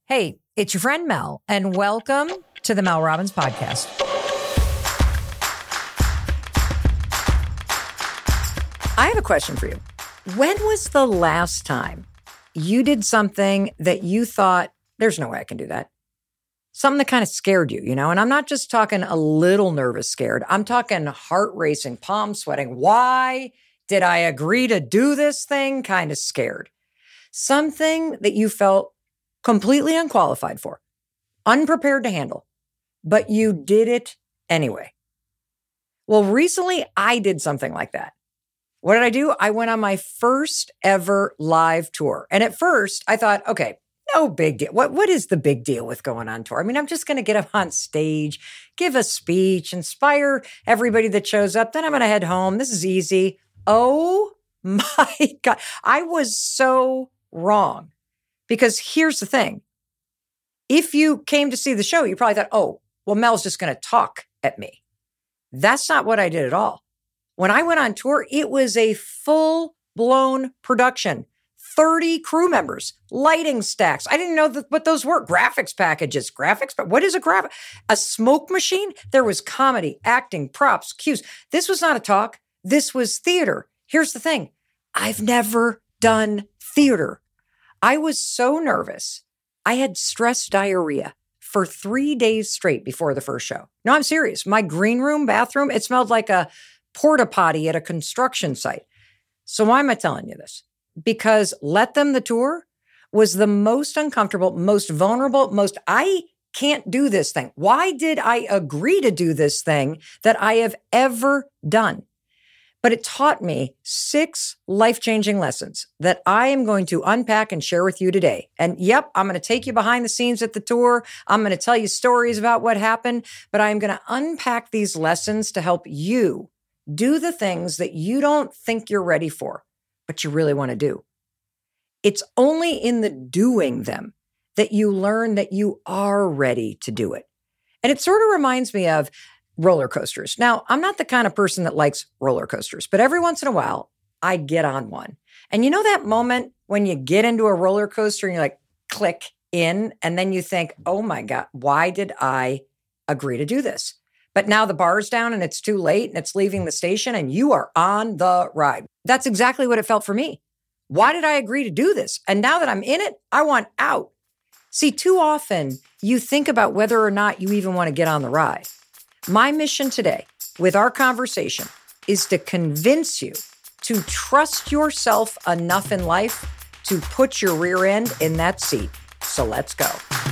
Hey, it's your friend Mel, and welcome to the Mel Robbins Podcast. I have a question for you. When was the last time you did something that you thought, there's no way I can do that? Something that kind of scared you, And I'm not just talking a little nervous scared. I'm talking heart racing, palm sweating. Why did I agree to do this thing? Kind of scared. Something that you felt completely unqualified for, unprepared to handle, but you did it anyway. Well, recently I did something like that. What did I do? I went on my first ever live tour. And at first I thought, okay, no big deal. What is the big deal with going on tour? I mean, I'm just going to get up on stage, give a speech, inspire everybody that shows up. Then I'm going to head home. This is easy. Oh my God. I was so wrong. Because here's the thing. If you came to see the show, you probably thought, oh, well, Mel's just going to talk at me. That's not what I did at all. When I went on tour, it was a full-blown production. 30 crew members, lighting stacks. I didn't know what those were. Graphics packages. Graphics? But what is a graphic? A smoke machine? There was comedy, acting, props, cues. This was not a talk. This was theater. Here's the thing. I've never done theater. I was so nervous. I had stress diarrhea for 3 days straight before the first show. No, I'm serious. My green room, bathroom, it smelled like a porta potty at a construction site. So why am I telling you this? Because Let Them the Tour was the most uncomfortable, most vulnerable, I can't do this thing. Why did I agree to do this thing that I have ever done? But it taught me 6 life-changing lessons that I am going to unpack and share with you today. And yep, I'm going to take you behind the scenes at the tour. I'm going to tell you stories about what happened, but I'm going to unpack these lessons to help you do the things that you don't think you're ready for, but you really want to do. It's only in the doing them that you learn that you are ready to do it. And it sort of reminds me of roller coasters. Now, I'm not the kind of person that likes roller coasters, but every once in a while, I get on one. And you know that moment when you get into a roller coaster and you're like, click in, and then you think, oh my God, why did I agree to do this? But now the bar's down and it's too late and it's leaving the station and you are on the ride. That's exactly what it felt for me. Why did I agree to do this? And now that I'm in it, I want out. See, too often you think about whether or not you even want to get on the ride. My mission today with our conversation is to convince you to trust yourself enough in life to put your rear end in that seat. So let's go.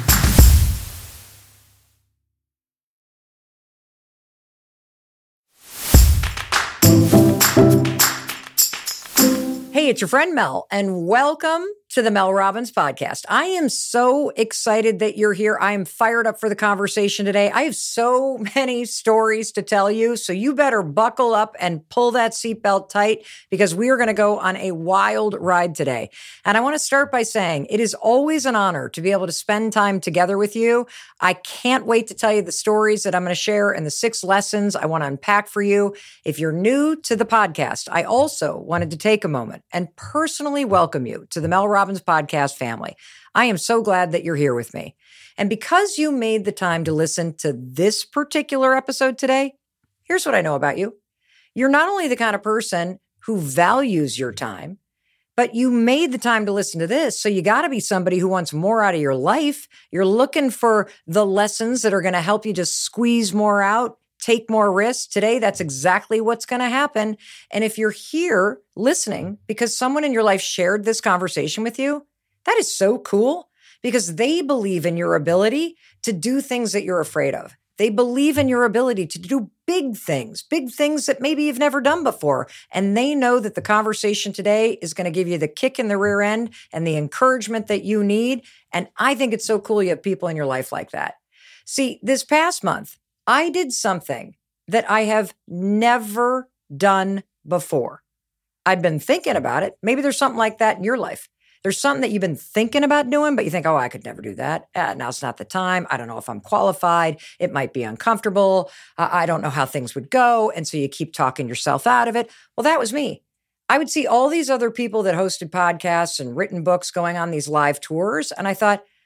Hey, it's your friend Mel, and welcome to the Mel Robbins Podcast. I am so excited that you're here. I am fired up for the conversation today. I have so many stories to tell you, so you better buckle up and pull that seatbelt tight because we are going to go on a wild ride today. And I want to start by saying it is always an honor to be able to spend time together with you. I can't wait to tell you the stories that I'm going to share and the 6 lessons I want to unpack for you. If you're new to the podcast, I also wanted to take a moment and personally welcome you to the Mel Robbins Podcast family. I am so glad that you're here with me. And because you made the time to listen to this particular episode today, here's what I know about you. You're not only the kind of person who values your time, but you made the time to listen to this. So you got to be somebody who wants more out of your life. You're looking for the lessons that are going to help you just squeeze more out, take more risks. Today, that's exactly what's going to happen. And if you're here listening because someone in your life shared this conversation with you, that is so cool because they believe in your ability to do things that you're afraid of. They believe in your ability to do big things that maybe you've never done before. And they know that the conversation today is going to give you the kick in the rear end and the encouragement that you need. And I think it's so cool you have people in your life like that. See, this past month, I did something that I have never done before. I've been thinking about it. Maybe there's something like that in your life. There's something that you've been thinking about doing, but you think, oh, I could never do that. Now's not the time. I don't know if I'm qualified. It might be uncomfortable. I don't know how things would go. And so you keep talking yourself out of it. Well, that was me. I would see all these other people that hosted podcasts and written books going on these live tours. And I thought,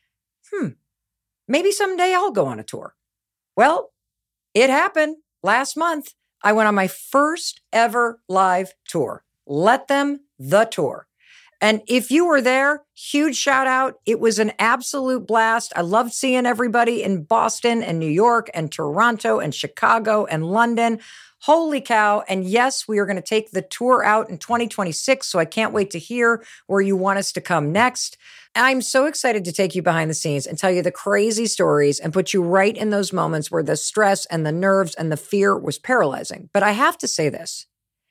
maybe someday I'll go on a tour. Well, it happened last month. I went on my first ever live tour. Let Them the Tour. And if you were there, huge shout out. It was an absolute blast. I loved seeing everybody in Boston and New York and Toronto and Chicago and London. Holy cow. And yes, we are going to take the tour out in 2026. So I can't wait to hear where you want us to come next. I'm so excited to take you behind the scenes and tell you the crazy stories and put you right in those moments where the stress and the nerves and the fear was paralyzing. But I have to say this.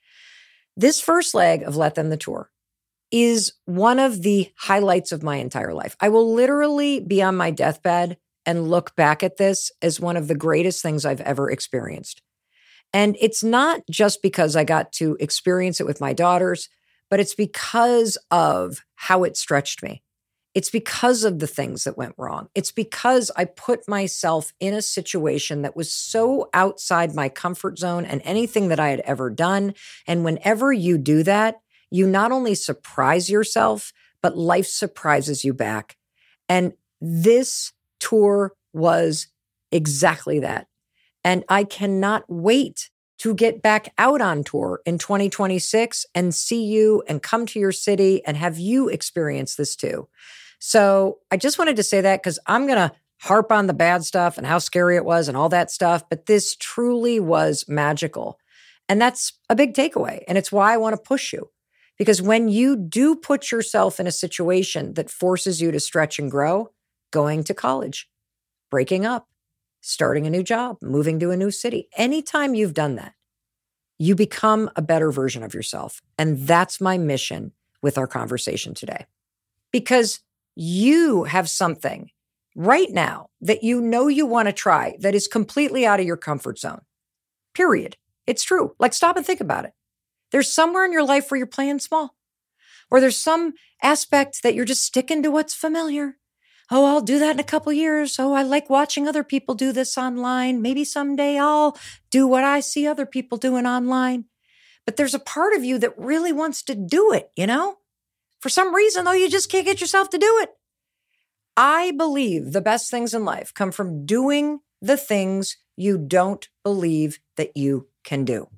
This first leg of Let Them the Tour is one of the highlights of my entire life. I will literally be on my deathbed and look back at this as one of the greatest things I've ever experienced. And it's not just because I got to experience it with my daughters, but it's because of how it stretched me. It's because of the things that went wrong. It's because I put myself in a situation that was so outside my comfort zone and anything that I had ever done. And whenever you do that, you not only surprise yourself, but life surprises you back. And this tour was exactly that. And I cannot wait to get back out on tour in 2026 and see you and come to your city and have you experience this too. So I just wanted to say that because I'm going to harp on the bad stuff and how scary it was and all that stuff, but this truly was magical. And that's a big takeaway. And it's why I want to push you. Because when you do put yourself in a situation that forces you to stretch and grow, going to college, breaking up, starting a new job, moving to a new city, anytime you've done that, you become a better version of yourself. And that's my mission with our conversation today. Because you have something right now that you know you want to try that is completely out of your comfort zone. Period. It's true. Like, stop and think about it. There's somewhere in your life where you're playing small, or there's some aspect that you're just sticking to what's familiar. Oh, I'll do that in a couple years. Oh, I like watching other people do this online. Maybe someday I'll do what I see other people doing online. But there's a part of you that really wants to do it, you know? For some reason, though, you just can't get yourself to do it. I believe the best things in life come from doing the things you don't believe that you can do.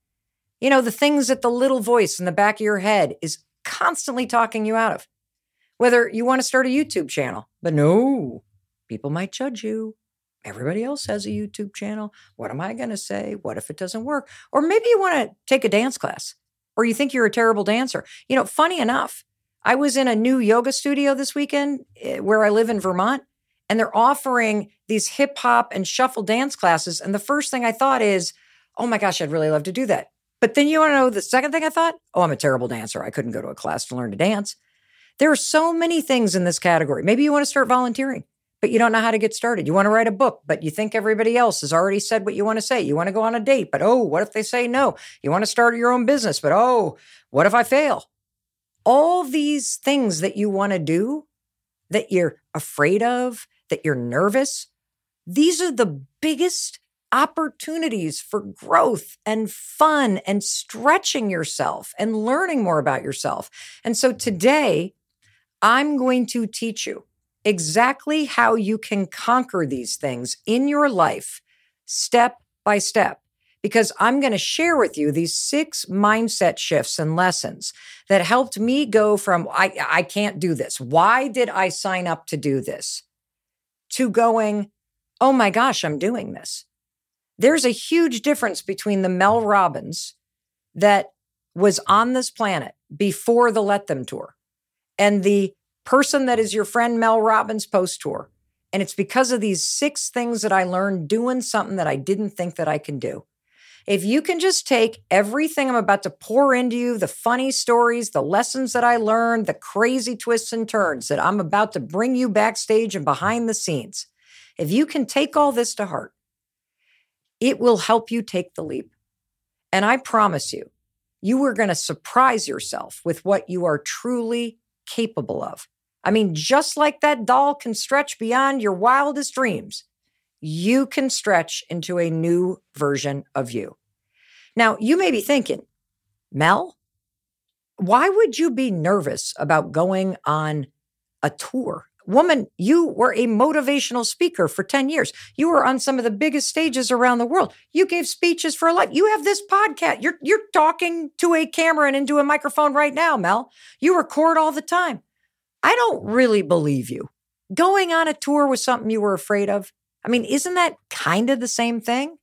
You know, the things that the little voice in the back of your head is constantly talking you out of. Whether you want to start a YouTube channel, but no, people might judge you. Everybody else has a YouTube channel. What am I going to say? What if it doesn't work? Or maybe you want to take a dance class, or you think you're a terrible dancer. You know, funny enough, I was in a new yoga studio this weekend where I live in Vermont, and they're offering these hip hop and shuffle dance classes. And the first thing I thought is, oh my gosh, I'd really love to do that. But then you want to know the second thing I thought? Oh, I'm a terrible dancer. I couldn't go to a class to learn to dance. There are so many things in this category. Maybe you want to start volunteering, but you don't know how to get started. You want to write a book, but you think everybody else has already said what you want to say. You want to go on a date, but oh, what if they say no? You want to start your own business, but oh, what if I fail? All these things that you want to do, that you're afraid of, that you're nervous, these are the biggest opportunities for growth and fun and stretching yourself and learning more about yourself. And so today, I'm going to teach you exactly how you can conquer these things in your life step by step, because I'm going to share with you these 6 mindset shifts and lessons that helped me go from, I can't do this. Why did I sign up to do this? To going, oh my gosh, I'm doing this. There's a huge difference between the Mel Robbins that was on this planet before the Let Them tour and the person that is your friend Mel Robbins post-tour. And it's because of these 6 things that I learned doing something that I didn't think that I can do. If you can just take everything I'm about to pour into you, the funny stories, the lessons that I learned, the crazy twists and turns that I'm about to bring you backstage and behind the scenes, if you can take all this to heart, it will help you take the leap. And I promise you, you are going to surprise yourself with what you are truly capable of. I mean, just like that doll can stretch beyond your wildest dreams, you can stretch into a new version of you. Now, you may be thinking, Mel, why would you be nervous about going on a tour Woman, you were a motivational speaker for 10 years. You were on some of the biggest stages around the world. You gave speeches for a life. You have this podcast. You're talking to a camera and into a microphone right now, Mel. You record all the time. I don't really believe you. Going on a tour was something you were afraid of. I mean, isn't that kind of the same thing?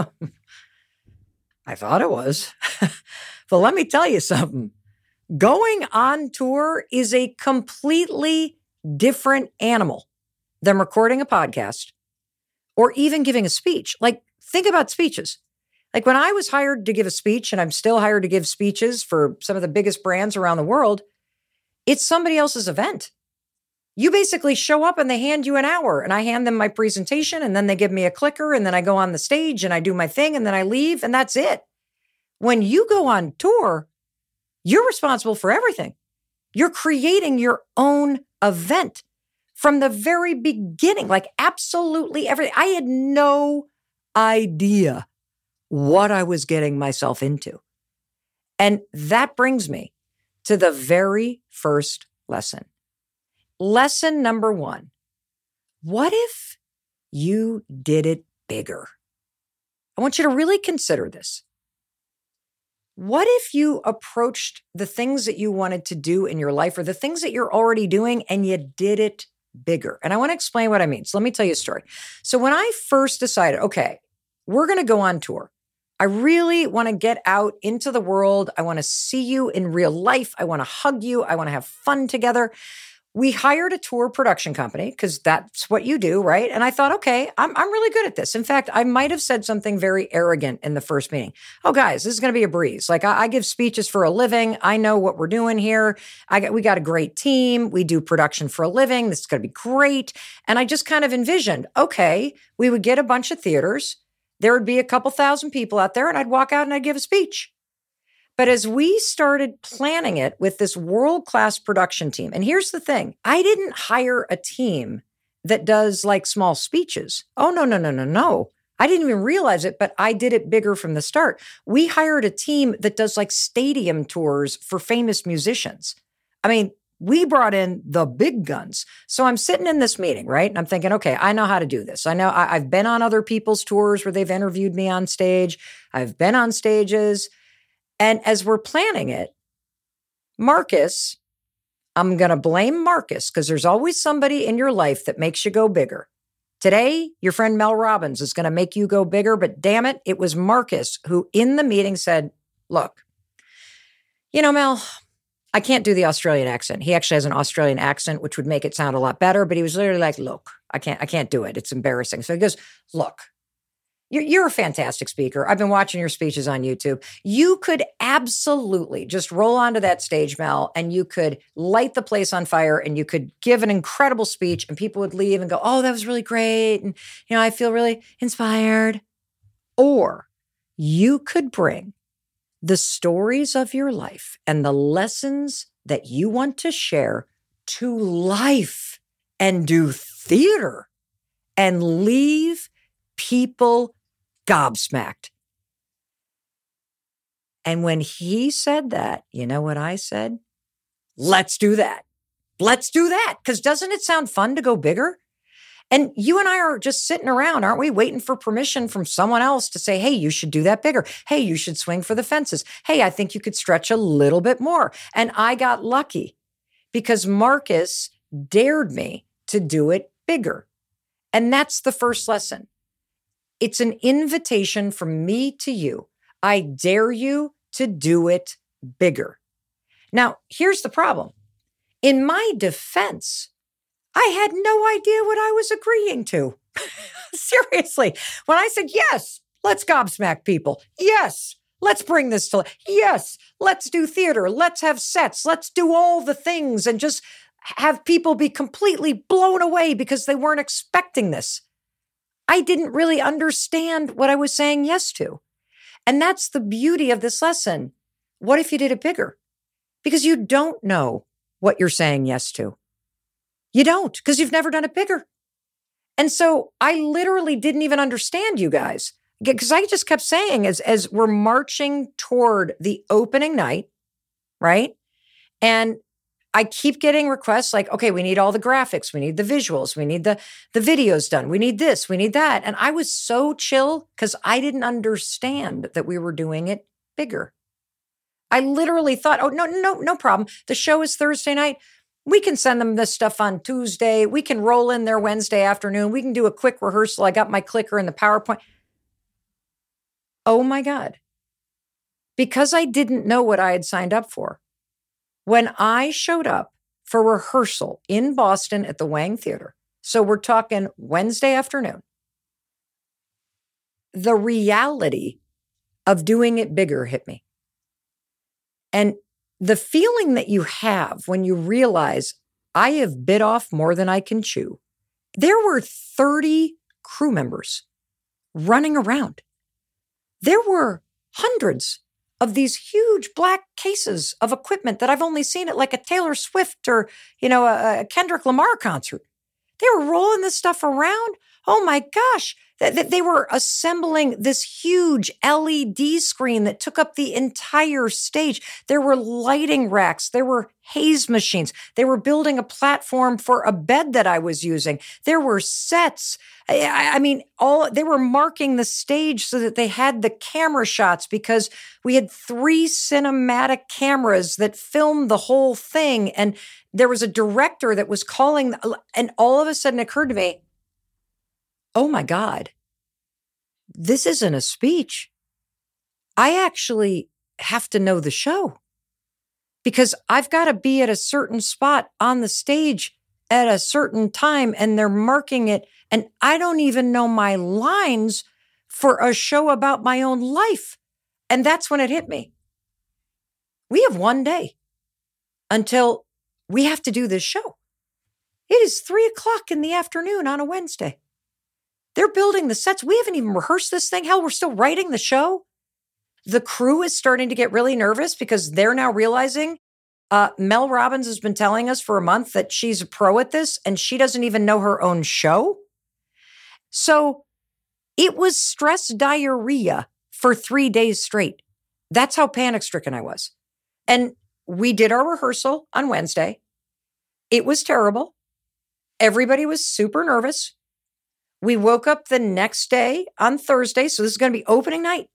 I thought it was. But let me tell you something. Going on tour is a completely different animal than recording a podcast or even giving a speech. Like, think about speeches. Like when I was hired to give a speech, and I'm still hired to give speeches for some of the biggest brands around the world, it's somebody else's event. You basically show up and they hand you an hour and I hand them my presentation and then they give me a clicker and then I go on the stage and I do my thing and then I leave and that's it. When you go on tour, you're responsible for everything. You're creating your own event from the very beginning, like absolutely everything. I had no idea what I was getting myself into. And that brings me to the very first lesson. Lesson number 1. What if you did it bigger? I want you to really consider this. What if you approached the things that you wanted to do in your life or the things that you're already doing and you did it bigger? And I want to explain what I mean. So let me tell you a story. So when I first decided, okay, we're going to go on tour. I really want to get out into the world. I want to see you in real life. I want to hug you. I want to have fun together. We hired a tour production company because that's what you do, right? And I thought, okay, I'm really good at this. In fact, I might have said something very arrogant in the first meeting. Oh, guys, this is going to be a breeze. Like I give speeches for a living. I know what we're doing here. We got a great team. We do production for a living. This is going to be great. And I just kind of envisioned, okay, we would get a bunch of theaters. There would be a couple thousand people out there and I'd walk out and I'd give a speech. But as we started planning it with this world-class production team, and here's the thing, I didn't hire a team that does like small speeches. Oh, no. I didn't even realize it, but I did it bigger from the start. We hired a team that does like stadium tours for famous musicians. I mean, we brought in the big guns. So I'm sitting in this meeting, right? And I'm thinking, okay, I know how to do this. I know I've been on other people's tours where they've interviewed me on stage. I've been on stages. And as we're planning it, Marcus, I'm going to blame Marcus because there's always somebody in your life that makes you go bigger. Today, your friend Mel Robbins is going to make you go bigger, but damn it, it was Marcus who in the meeting said, look, you know, Mel, I can't do the Australian accent. He actually has an Australian accent, which would make it sound a lot better, but he was literally like, look, I can't do it. It's embarrassing. So he goes, look. You're a fantastic speaker. I've been watching your speeches on YouTube. You could absolutely just roll onto that stage, Mel, and you could light the place on fire and you could give an incredible speech and people would leave and go, oh, that was really great. And, I feel really inspired. Or you could bring the stories of your life and the lessons that you want to share to life and do theater and leave people gobsmacked. And when he said that, you know what I said? Let's do that. Let's do that. Because doesn't it sound fun to go bigger? And you and I are just sitting around, aren't we? Waiting for permission from someone else to say, hey, you should do that bigger. Hey, you should swing for the fences. Hey, I think you could stretch a little bit more. And I got lucky because Marcus dared me to do it bigger. And that's the first lesson. It's an invitation from me to you. I dare you to do it bigger. Now, here's the problem. In my defense, I had no idea what I was agreeing to. Seriously. When I said, yes, let's gobsmack people. Yes, let's bring this to life. Yes, let's do theater. Let's have sets. Let's do all the things and just have people be completely blown away because they weren't expecting this. I didn't really understand what I was saying yes to. And that's the beauty of this lesson. What if you did it bigger? Because you don't know what you're saying yes to. You don't, because you've never done it bigger. And so I literally didn't even understand you guys, because I just kept saying as we're marching toward the opening night, right? And I keep getting requests like, okay, we need all the graphics. We need the visuals. We need the videos done. We need this. We need that. And I was so chill because I didn't understand that we were doing it bigger. I literally thought, oh, no problem. The show is Thursday night. We can send them this stuff on Tuesday. We can roll in there Wednesday afternoon. We can do a quick rehearsal. I got my clicker and the PowerPoint. Oh my God. Because I didn't know what I had signed up for. When I showed up for rehearsal in Boston at the Wang Theater, so we're talking Wednesday afternoon, the reality of doing it bigger hit me. And the feeling that you have when you realize I have bit off more than I can chew. There were 30 crew members running around. There were hundreds of these huge black cases of equipment that I've only seen at like a Taylor Swift or, a Kendrick Lamar concert. They were rolling this stuff around. Oh my gosh. They were assembling this huge LED screen that took up the entire stage. There were lighting racks. There were haze machines. They were building a platform for a bed that I was using. There were sets. They were marking the stage so that they had the camera shots because we had 3 cinematic cameras that filmed the whole thing. And there was a director that was calling, and all of a sudden it occurred to me, oh my God, this isn't a speech. I actually have to know the show because I've got to be at a certain spot on the stage at a certain time and they're marking it. And I don't even know my lines for a show about my own life. And that's when it hit me. We have one day until we have to do this show. It is 3:00 in the afternoon on a Wednesday. They're building the sets. We haven't even rehearsed this thing. Hell, we're still writing the show. The crew is starting to get really nervous because they're now realizing Mel Robbins has been telling us for a month that she's a pro at this and she doesn't even know her own show. So it was stress diarrhea for 3 days straight. That's how panic-stricken I was. And we did our rehearsal on Wednesday. It was terrible. Everybody was super nervous. We woke up the next day on Thursday. So this is going to be opening night.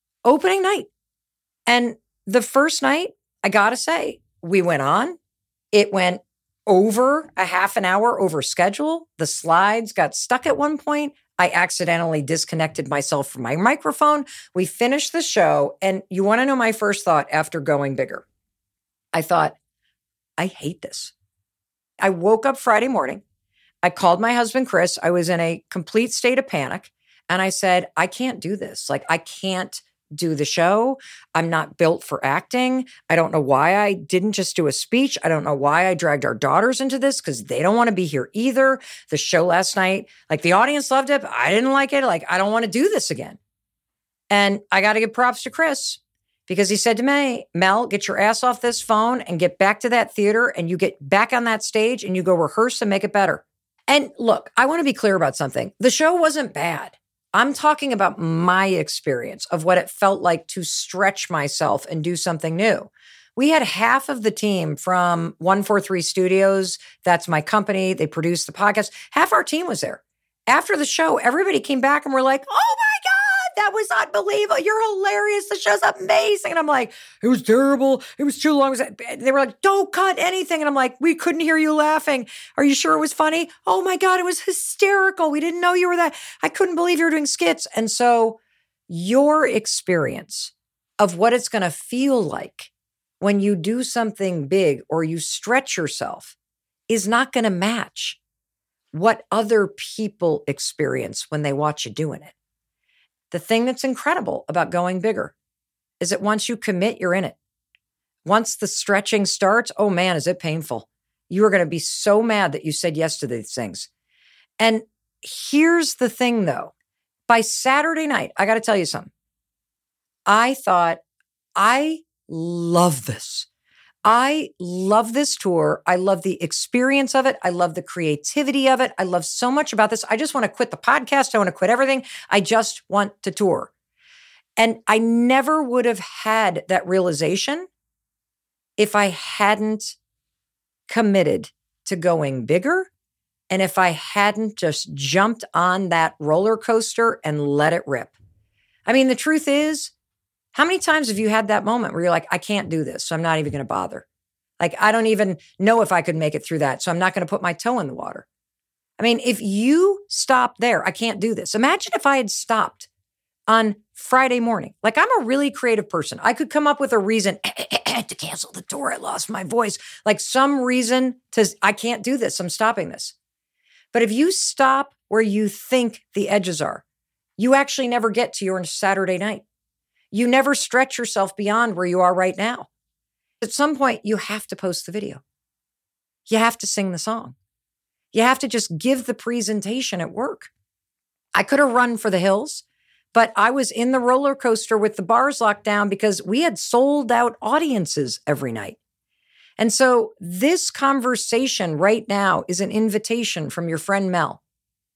And the first night, I got to say, we went on. It went over a half an hour over schedule. The slides got stuck at one point. I accidentally disconnected myself from my microphone. We finished the show. And you want to know my first thought after going bigger? I thought, I hate this. I woke up Friday morning. I called my husband, Chris. I was in a complete state of panic. And I said, I can't do this. I can't do the show. I'm not built for acting. I don't know why I didn't just do a speech. I don't know why I dragged our daughters into this because they don't want to be here either. The show last night, the audience loved it, but I didn't like it. I don't want to do this again. And I got to give props to Chris because he said to me, Mel, get your ass off this phone and get back to that theater and you get back on that stage and you go rehearse and make it better. And look, I want to be clear about something. The show wasn't bad. I'm talking about my experience of what it felt like to stretch myself and do something new. We had half of the team from 143 Studios. That's my company. They produce the podcast. Half our team was there. After the show, everybody came back and were like, oh my God, that was unbelievable. You're hilarious. The show's amazing. And I'm like, it was terrible. It was too long. They were like, don't cut anything. And I'm like, we couldn't hear you laughing. Are you sure it was funny? Oh my God, it was hysterical. We didn't know you were that. I couldn't believe you were doing skits. And so your experience of what it's going to feel like when you do something big or you stretch yourself is not going to match what other people experience when they watch you doing it. The thing that's incredible about going bigger is that once you commit, you're in it. Once the stretching starts, oh man, is it painful. You are going to be so mad that you said yes to these things. And here's the thing though. By Saturday night, I got to tell you something. I thought, I love this. I love this tour. I love the experience of it. I love the creativity of it. I love so much about this. I just want to quit the podcast. I want to quit everything. I just want to tour. And I never would have had that realization if I hadn't committed to going bigger and if I hadn't just jumped on that roller coaster and let it rip. I mean, the truth is, how many times have you had that moment where you're like, I can't do this, so I'm not even going to bother? Like, I don't even know if I could make it through that, so I'm not going to put my toe in the water. I mean, if you stop there, I can't do this. Imagine if I had stopped on Friday morning. Like, I'm a really creative person. I could come up with a reason to cancel the tour. I lost my voice. Like some reason I can't do this. I'm stopping this. But if you stop where you think the edges are, you actually never get to your Saturday night. You never stretch yourself beyond where you are right now. At some point, you have to post the video. You have to sing the song. You have to just give the presentation at work. I could have run for the hills, but I was in the roller coaster with the bars locked down because we had sold out audiences every night. And so this conversation right now is an invitation from your friend Mel.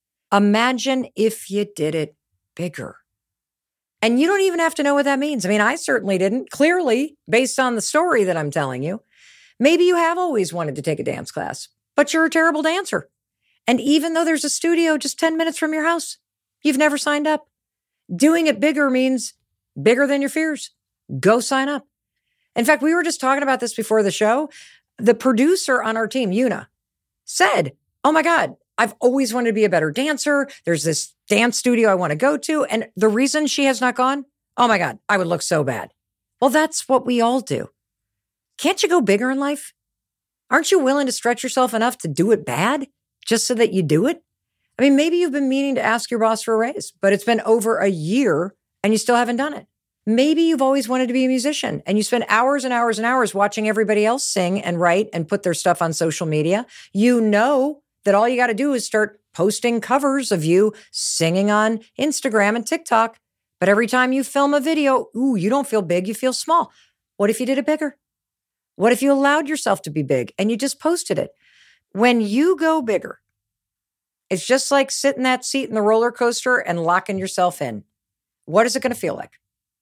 Imagine if you did it bigger. And you don't even have to know what that means. I mean, I certainly didn't. Clearly, based on the story that I'm telling you, maybe you have always wanted to take a dance class, but you're a terrible dancer. And even though there's a studio just 10 minutes from your house, you've never signed up. Doing it bigger means bigger than your fears. Go sign up. In fact, we were just talking about this before the show. The producer on our team, Una, said, oh my God, I've always wanted to be a better dancer. There's this dance studio I want to go to. And the reason she has not gone, oh my God, I would look so bad. Well, that's what we all do. Can't you go bigger in life? Aren't you willing to stretch yourself enough to do it bad just so that you do it? I mean, maybe you've been meaning to ask your boss for a raise, but it's been over a year and you still haven't done it. Maybe you've always wanted to be a musician and you spend hours and hours and hours watching everybody else sing and write and put their stuff on social media. You know that all you got to do is start posting covers of you singing on Instagram and TikTok. But every time you film a video, you don't feel big, you feel small. What if you did it bigger? What if you allowed yourself to be big and you just posted it? When you go bigger, it's just like sitting that seat in the roller coaster and locking yourself in. What is it going to feel like?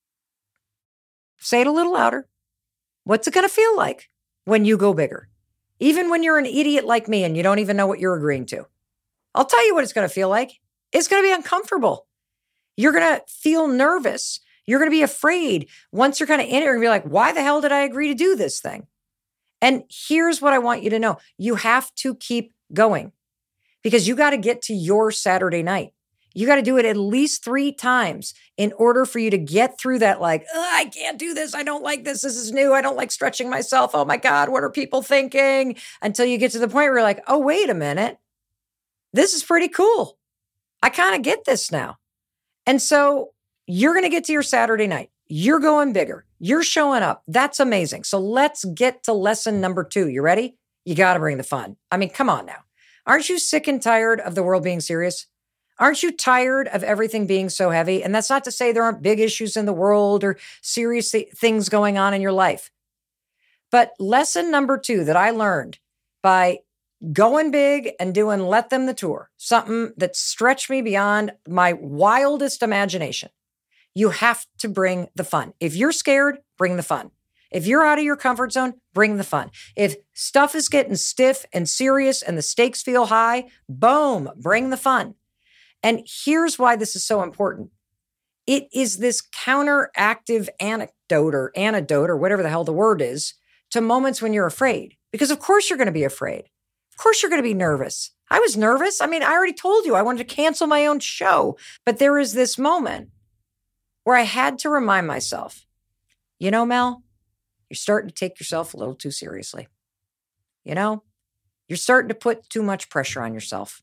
Say it a little louder. What's it going to feel like when you go bigger? Even when you're an idiot like me and you don't even know what you're agreeing to. I'll tell you what it's going to feel like. It's going to be uncomfortable. You're going to feel nervous. You're going to be afraid. Once you're kind of in it, you're going to be like, why the hell did I agree to do this thing? And here's what I want you to know. You have to keep going because you got to get to your Saturday night. You got to do it at least 3 times in order for you to get through that, like, I can't do this. I don't like this. This is new. I don't like stretching myself. Oh my God, what are people thinking? Until you get to the point where you're like, oh, wait a minute. This is pretty cool. I kind of get this now. And so you're going to get to your Saturday night. You're going bigger. You're showing up. That's amazing. So let's get to lesson number 2. You ready? You got to bring the fun. I mean, come on now. Aren't you sick and tired of the world being serious? Aren't you tired of everything being so heavy? And that's not to say there aren't big issues in the world or serious things going on in your life. But lesson number 2 that I learned by going big and doing Let Them the Tour, something that stretched me beyond my wildest imagination. You have to bring the fun. If you're scared, bring the fun. If you're out of your comfort zone, bring the fun. If stuff is getting stiff and serious and the stakes feel high, boom, bring the fun. And here's why this is so important. It is this counteractive anecdote or whatever the hell the word is to moments when you're afraid. Because of course you're going to be afraid. Of course you're going to be nervous. I was nervous. I mean, I already told you I wanted to cancel my own show. But there is this moment where I had to remind myself, you know, Mel, you're starting to take yourself a little too seriously. You know, you're starting to put too much pressure on yourself.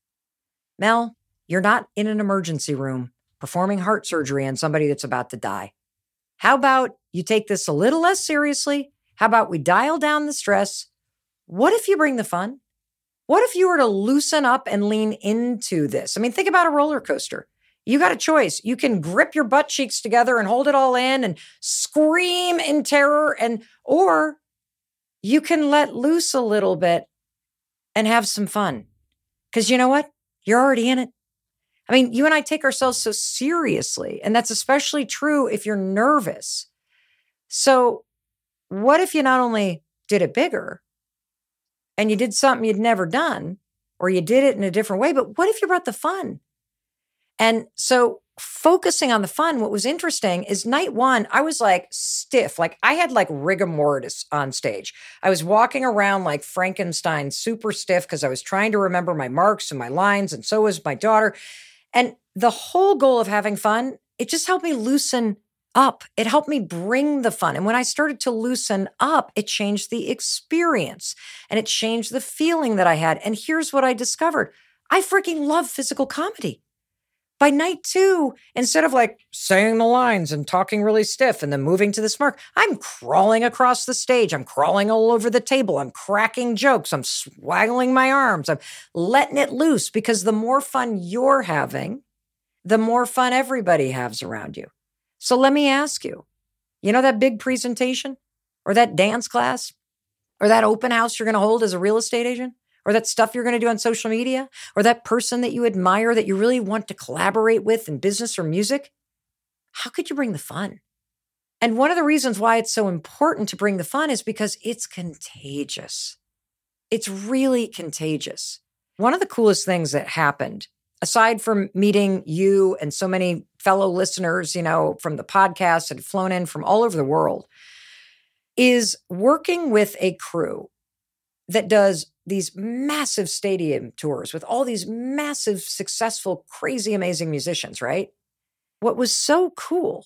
Mel, you're not in an emergency room performing heart surgery on somebody that's about to die. How about you take this a little less seriously? How about we dial down the stress? What if you bring the fun? What if you were to loosen up and lean into this? I mean, think about a roller coaster. You got a choice. You can grip your butt cheeks together and hold it all in and scream in terror, or you can let loose a little bit and have some fun. Because you know what? You're already in it. I mean, you and I take ourselves so seriously, and that's especially true if you're nervous. So what if you not only did it bigger, and you did something you'd never done, or you did it in a different way. But what if you brought the fun? And so focusing on the fun, what was interesting is night one, I was like stiff. Like I had like rigor mortis on stage. I was walking around like Frankenstein, super stiff because I was trying to remember my marks and my lines. And so was my daughter. And the whole goal of having fun, it just helped me loosen up. It helped me bring the fun. And when I started to loosen up, it changed the experience and it changed the feeling that I had. And here's what I discovered. I freaking love physical comedy. By night two, instead of like saying the lines and talking really stiff and then moving to the smirk, I'm crawling across the stage. I'm crawling all over the table. I'm cracking jokes. I'm swaggling my arms. I'm letting it loose because the more fun you're having, the more fun everybody has around you. So let me ask you, you know that big presentation or that dance class or that open house you're going to hold as a real estate agent? Or that stuff you're going to do on social media, or that person that you admire that you really want to collaborate with in business or music? How could you bring the fun? And one of the reasons why it's so important to bring the fun is because it's contagious. It's really contagious. One of the coolest things that happened, aside from meeting you and so many fellow listeners, you know, from the podcast that had flown in from all over the world, is working with a crew that does these massive stadium tours with all these massive, successful, crazy, amazing musicians, right? What was so cool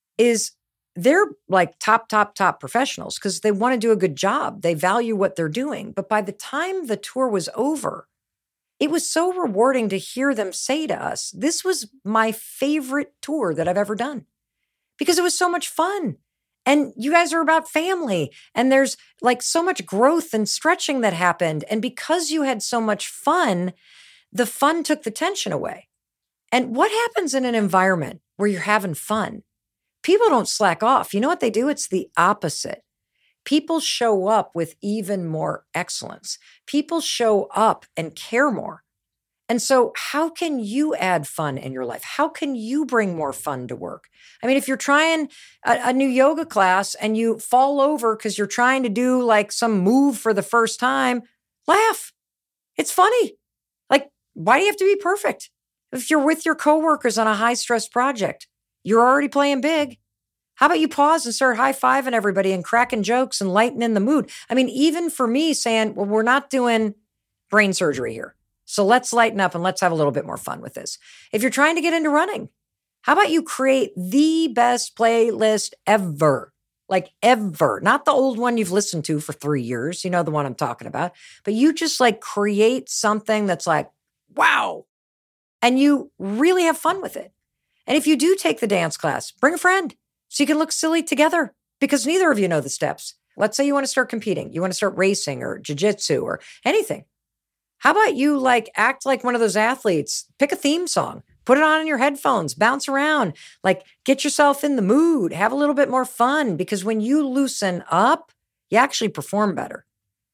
is they're like top professionals because they want to do a good job. They value what they're doing. But by the time the tour was over, it was so rewarding to hear them say to us, this was my favorite tour that I've ever done because it was so much fun. And you guys are about family. And there's like so much growth and stretching that happened. And because you had so much fun, the fun took the tension away. And what happens in an environment where you're having fun? People don't slack off. You know what they do? It's the opposite. People show up with even more excellence. People show up and care more. And so how can you add fun in your life? How can you bring more fun to work? I mean, if you're trying a new yoga class and you fall over because you're trying to do like some move for the first time, laugh. It's funny. Like, why do you have to be perfect? If you're with your coworkers on a high-stress project, you're already playing big. How about you pause and start high-fiving everybody and cracking jokes and lightening the mood? I mean, even for me saying, well, we're not doing brain surgery here. So let's lighten up and let's have a little bit more fun with this. If you're trying to get into running, how about you create the best playlist ever? Like ever. Not the old one you've listened to for 3 years. You know the one I'm talking about. But you just like create something that's like, wow. And you really have fun with it. And if you do take the dance class, bring a friend so you can look silly together because neither of you know the steps. Let's say you want to start competing. You want to start racing or jiu-jitsu or anything. How about you like act like one of those athletes, pick a theme song, put it on in your headphones, bounce around, like get yourself in the mood, have a little bit more fun because when you loosen up, you actually perform better.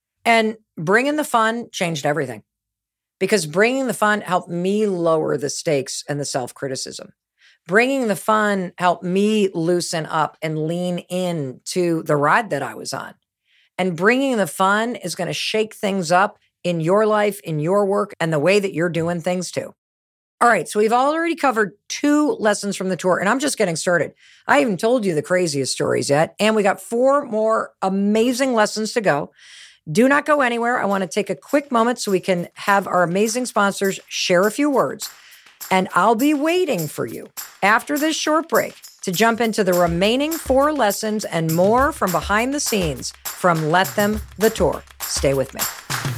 And bringing the fun changed everything because bringing the fun helped me lower the stakes and the self-criticism. Bringing the fun helped me loosen up and lean into the ride that I was on. And bringing the fun is going to shake things up in your life, in your work, and the way that you're doing things too. All right, so we've already covered 2 lessons from the tour, and I'm just getting started. I haven't told you the craziest stories yet, and we got 4 more amazing lessons to go. Do not go anywhere. I want to take a quick moment so we can have our amazing sponsors share a few words, and I'll be waiting for you after this short break to jump into the remaining 4 lessons and more from behind the scenes from Let Them the Tour. Stay with me.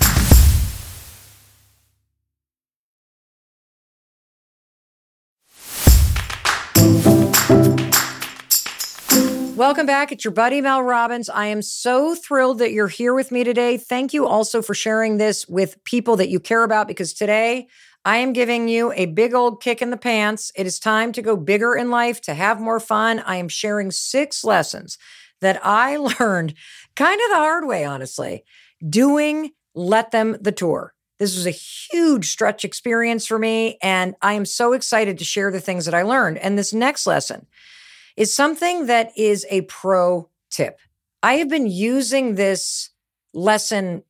Welcome back. It's your buddy, Mel Robbins. I am so thrilled that you're here with me today. Thank you also for sharing this with people that you care about because today I am giving you a big old kick in the pants. It is time to go bigger in life, to have more fun. I am sharing 6 lessons that I learned kind of the hard way, honestly, doing Let Them the Tour. This was a huge stretch experience for me, and I am so excited to share the things that I learned. And this next lesson is something that is a pro tip. I have been using this lesson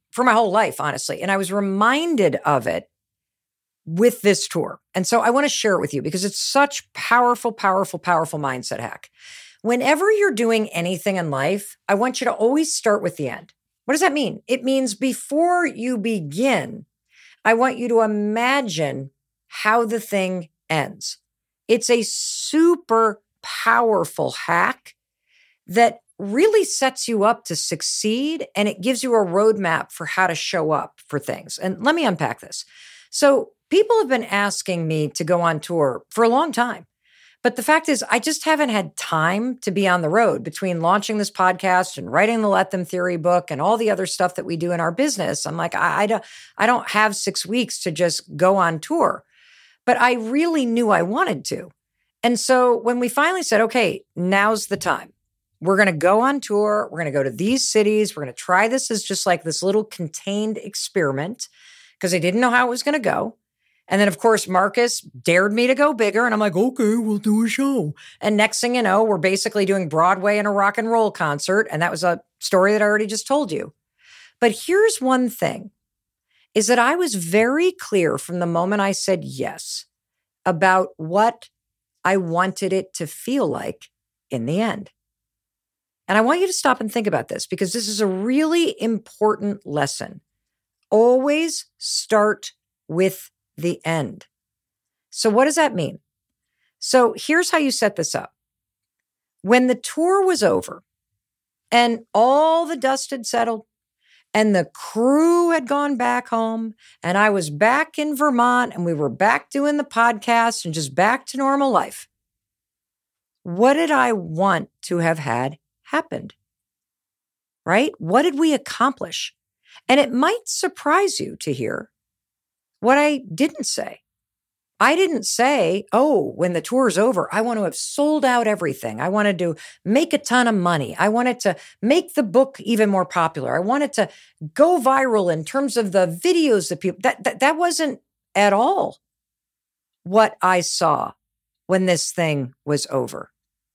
for my whole life, honestly. And I was reminded of it with this tour. And so I want to share it with you because it's such powerful, powerful, powerful mindset hack. Whenever you're doing anything in life, I want you to always start with the end. What does that mean? It means before you begin, I want you to imagine how the thing ends. It's a super powerful hack that really sets you up to succeed, and it gives you a roadmap for how to show up for things. And let me unpack this. So people have been asking me to go on tour for a long time. But the fact is, I just haven't had time to be on the road between launching this podcast and writing the Let Them Theory book and all the other stuff that we do in our business. I'm like, I don't have 6 weeks to just go on tour. But I really knew I wanted to. And so when we finally said, okay, now's the time. We're going to go on tour. We're going to go to these cities. We're going to try this as just like this little contained experiment because I didn't know how it was going to go. And then, of course, Marcus dared me to go bigger. And I'm like, okay, we'll do a show. And next thing you know, we're basically doing Broadway and a rock and roll concert. And that was a story that I already just told you. But here's one thing, is that I was very clear from the moment I said yes about what I wanted it to feel like in the end. And I want you to stop and think about this because this is a really important lesson. Always start with the end. So what does that mean? So here's how you set this up. When the tour was over and all the dust had settled and the crew had gone back home and I was back in Vermont and we were back doing the podcast and just back to normal life, what did I want to have had happened? Right? What did we accomplish? And it might surprise you to hear what I didn't say. I didn't say, oh, when the tour's over, I want to have sold out everything. I wanted to make a ton of money. I wanted to make the book even more popular. I wanted to go viral in terms of the videos that people, that wasn't at all what I saw when this thing was over.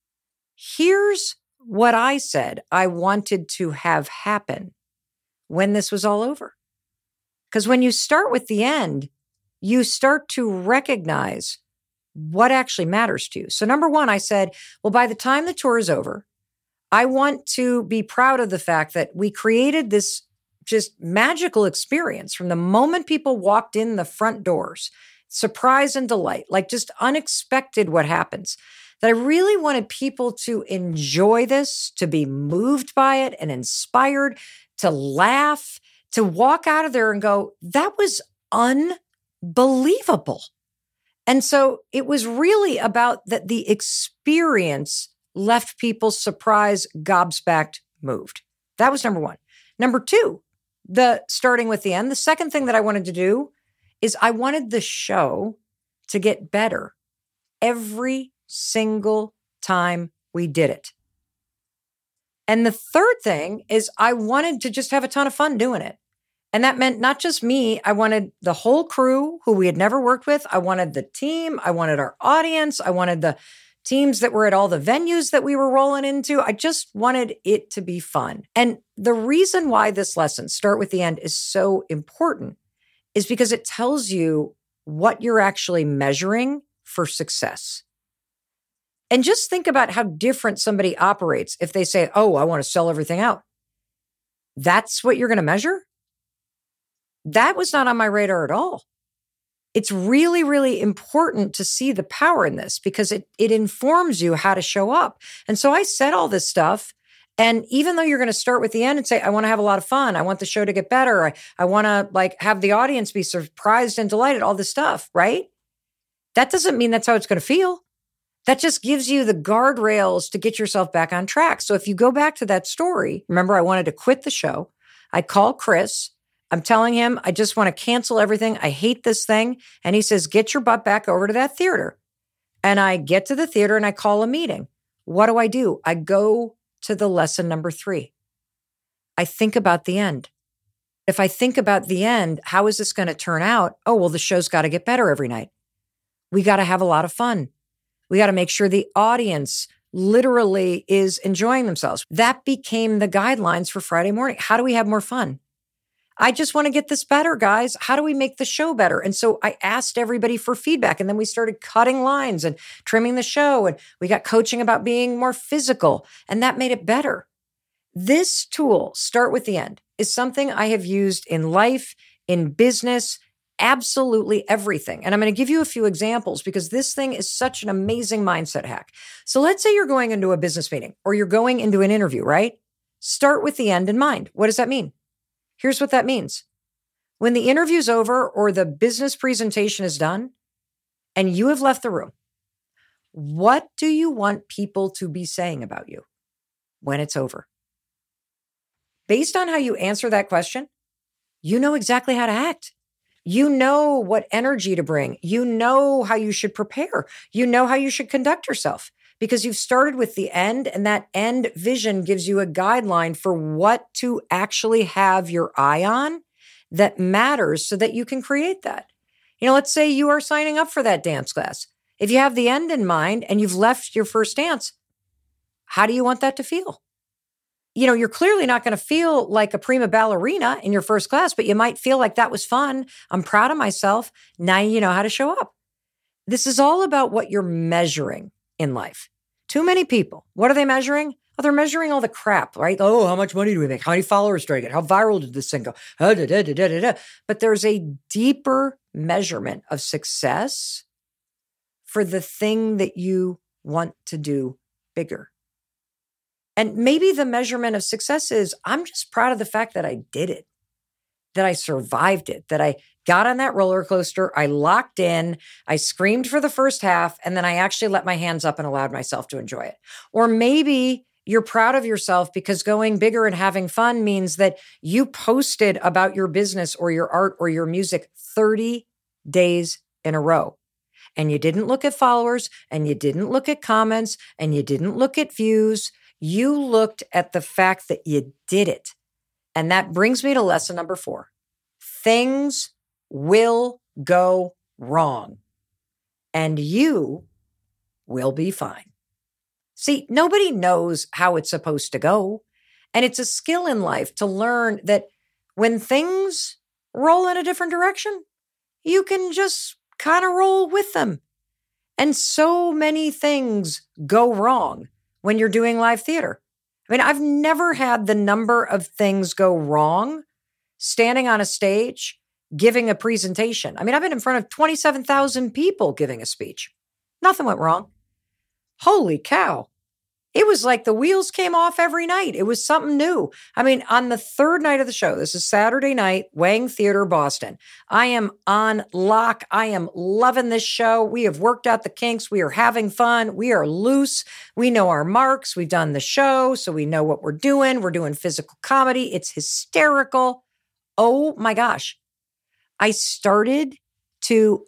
Here's what I said I wanted to have happen when this was all over. Because when you start with the end, you start to recognize what actually matters to you. So number one, I said, well, by the time the tour is over, I want to be proud of the fact that we created this just magical experience from the moment people walked in the front doors, surprise and delight, like just unexpected what happens. That I really wanted people to enjoy this, to be moved by it and inspired, to laugh, to walk out of there and go, that was unbelievable. And so it was really about that the experience left people surprised, gobsmacked, moved. That was number one. Number two, the starting with the end. The second thing that I wanted to do is I wanted the show to get better every single time we did it. And the third thing is I wanted to just have a ton of fun doing it. And that meant not just me. I wanted the whole crew who we had never worked with. I wanted the team. I wanted our audience. I wanted the teams that were at all the venues that we were rolling into. I just wanted it to be fun. And the reason why this lesson, start with the end, is so important is because it tells you what you're actually measuring for success. And just think about how different somebody operates if they say, oh, I want to sell everything out. That's what you're going to measure? That was not on my radar at all. It's really, really important to see the power in this because it informs you how to show up. And so I said all this stuff. And even though you're going to start with the end and say, I want to have a lot of fun. I want the show to get better. I want to have the audience be surprised and delighted, all this stuff, right? That doesn't mean that's how it's going to feel. That just gives you the guardrails to get yourself back on track. So if you go back to that story, remember I wanted to quit the show. I call Chris. I'm telling him, I just want to cancel everything. I hate this thing. And he says, get your butt back over to that theater. And I get to the theater and I call a meeting. What do? I go to the lesson number 3. I think about the end. If I think about the end, how is this going to turn out? Oh, well, the show's got to get better every night. We got to have a lot of fun. We got to make sure the audience literally is enjoying themselves. That became the guidelines for Friday morning. How do we have more fun? I just want to get this better, guys. How do we make the show better? And so I asked everybody for feedback, and then we started cutting lines and trimming the show, and we got coaching about being more physical, and that made it better. This tool, Start with the End, is something I have used in life, in business, absolutely everything. And I'm going to give you a few examples because this thing is such an amazing mindset hack. So let's say you're going into a business meeting or you're going into an interview, right? Start with the end in mind. What does that mean? Here's what that means. When the interview's over or the business presentation is done and you have left the room, what do you want people to be saying about you when it's over? Based on how you answer that question, you know exactly how to act. You know what energy to bring. You know how you should prepare. You know how you should conduct yourself because you've started with the end, and that end vision gives you a guideline for what to actually have your eye on that matters so that you can create that. Let's say you are signing up for that dance class. If you have the end in mind and you've left your first dance, how do you want that to feel? You're clearly not going to feel like a prima ballerina in your first class, but you might feel like that was fun. I'm proud of myself. Now you know how to show up. This is all about what you're measuring in life. Too many people, what are they measuring? Oh, they're measuring all the crap, right? Oh, how much money do we make? How many followers do I get? How viral did this thing go? But there's a deeper measurement of success for the thing that you want to do bigger. And maybe the measurement of success is, I'm just proud of the fact that I did it, that I survived it, that I got on that roller coaster, I locked in, I screamed for the first half, and then I actually let my hands up and allowed myself to enjoy it. Or maybe you're proud of yourself because going bigger and having fun means that you posted about your business or your art or your music 30 days in a row. And you didn't look at followers, and you didn't look at comments, and you didn't look at views. You looked at the fact that you did it. And that brings me to lesson number 4. Things will go wrong, and you will be fine. See, nobody knows how it's supposed to go. And it's a skill in life to learn that when things roll in a different direction, you can just kind of roll with them. And so many things go wrong when you're doing live theater. I've never had the number of things go wrong standing on a stage, giving a presentation. I've been in front of 27,000 people giving a speech. Nothing went wrong. Holy cow. It was like the wheels came off every night. It was something new. On the third night of the show, this is Saturday night, Wang Theater, Boston. I am on lock. I am loving this show. We have worked out the kinks. We are having fun. We are loose. We know our marks. We've done the show, so we know what we're doing. We're doing physical comedy. It's hysterical. Oh my gosh. I started to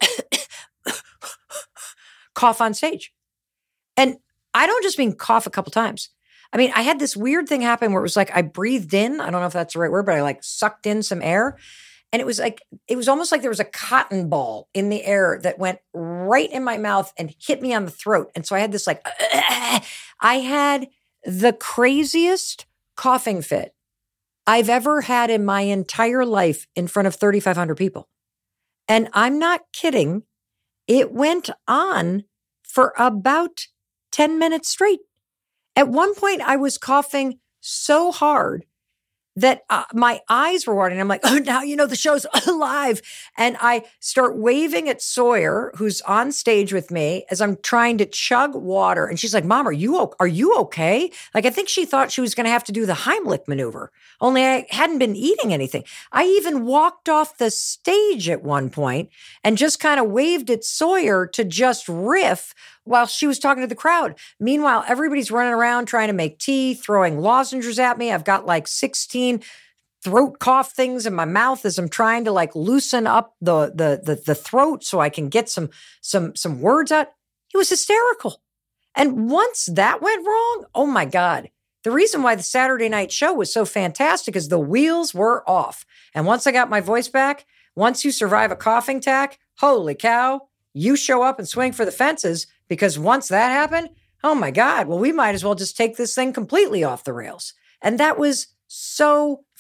cough on stage. And I don't just mean cough a couple times. I had this weird thing happen where it was like I breathed in. I don't know if that's the right word, but I sucked in some air. And it was almost like there was a cotton ball in the air that went right in my mouth and hit me on the throat. And so I had this I had the craziest coughing fit I've ever had in my entire life in front of 3,500 people. And I'm not kidding. It went on for about 10 minutes straight. At one point, I was coughing so hard that my eyes were watering. I'm like, oh, now the show's live. And I start waving at Sawyer, who's on stage with me, as I'm trying to chug water. And she's like, Mom, are you okay? I think she thought she was going to have to do the Heimlich maneuver, only I hadn't been eating anything. I even walked off the stage at one point and just kind of waved at Sawyer to just riff while she was talking to the crowd. Meanwhile, everybody's running around trying to make tea, throwing lozenges at me. I've got 16 throat cough things in my mouth as I'm trying to loosen up the throat so I can get some words out. It was hysterical. And once that went wrong, oh my God. The reason why the Saturday night show was so fantastic is the wheels were off. And once I got my voice back, once you survive a coughing attack, holy cow, you show up and swing for the fences. Because once that happened, oh my God, well, we might as well just take this thing completely off the rails. And that was so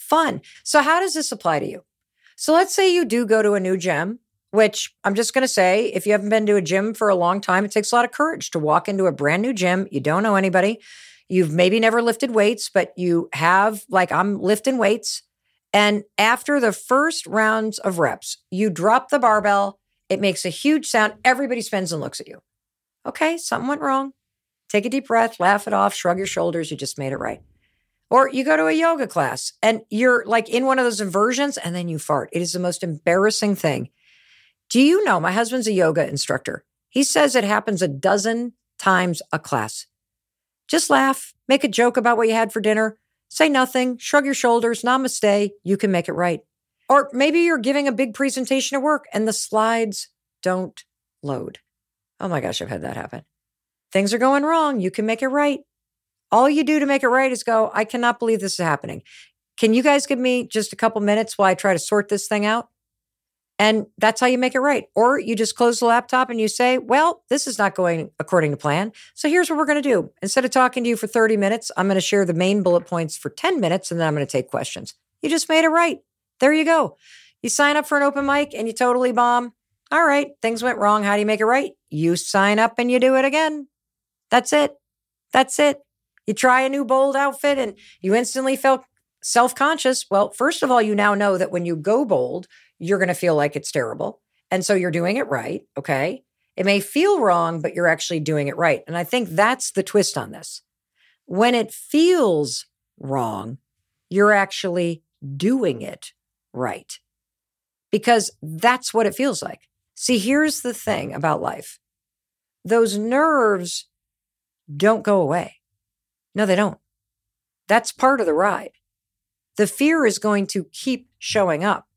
fun. So how does this apply to you? So let's say you do go to a new gym, which I'm just going to say, if you haven't been to a gym for a long time, it takes a lot of courage to walk into a brand new gym. You don't know anybody. You've maybe never lifted weights, but you have, like I'm lifting weights. And after the first rounds of reps, you drop the barbell. It makes a huge sound. Everybody spins and looks at you. Okay, something went wrong. Take a deep breath, laugh it off, shrug your shoulders. You just made it right. Or you go to a yoga class and you're like in one of those inversions and then you fart. It is the most embarrassing thing. Do you know, my husband's a yoga instructor. He says it happens 12 times a class. Just laugh, make a joke about what you had for dinner, say nothing, shrug your shoulders, namaste, you can make it right. Or maybe you're giving a big presentation at work and the slides don't load. Oh my gosh, I've had that happen. Things are going wrong, you can make it right. All you do to make it right is go, I cannot believe this is happening. Can you guys give me just a couple minutes while I try to sort this thing out? And that's how you make it right. Or you just close the laptop and you say, well, this is not going according to plan. So here's what we're going to do. Instead of talking to you for 30 minutes, I'm going to share the main bullet points for 10 minutes and then I'm going to take questions. You just made it right. There you go. You sign up for an open mic and you totally bomb. All right, things went wrong. How do you make it right? You sign up and you do it again. That's it. That's it. You try a new bold outfit and you instantly felt self-conscious. Well, first of all, you now know that when you go bold, you're going to feel like it's terrible. And so you're doing it right, okay? It may feel wrong, but you're actually doing it right. And I think that's the twist on this. When it feels wrong, you're actually doing it right. Because that's what it feels like. See, here's the thing about life. Those nerves don't go away. No, they don't. That's part of the ride. The fear is going to keep showing up.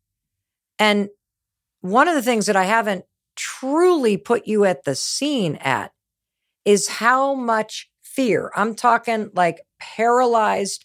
And one of the things that I haven't truly put you at the scene at is how much fear, I'm talking like paralyzed,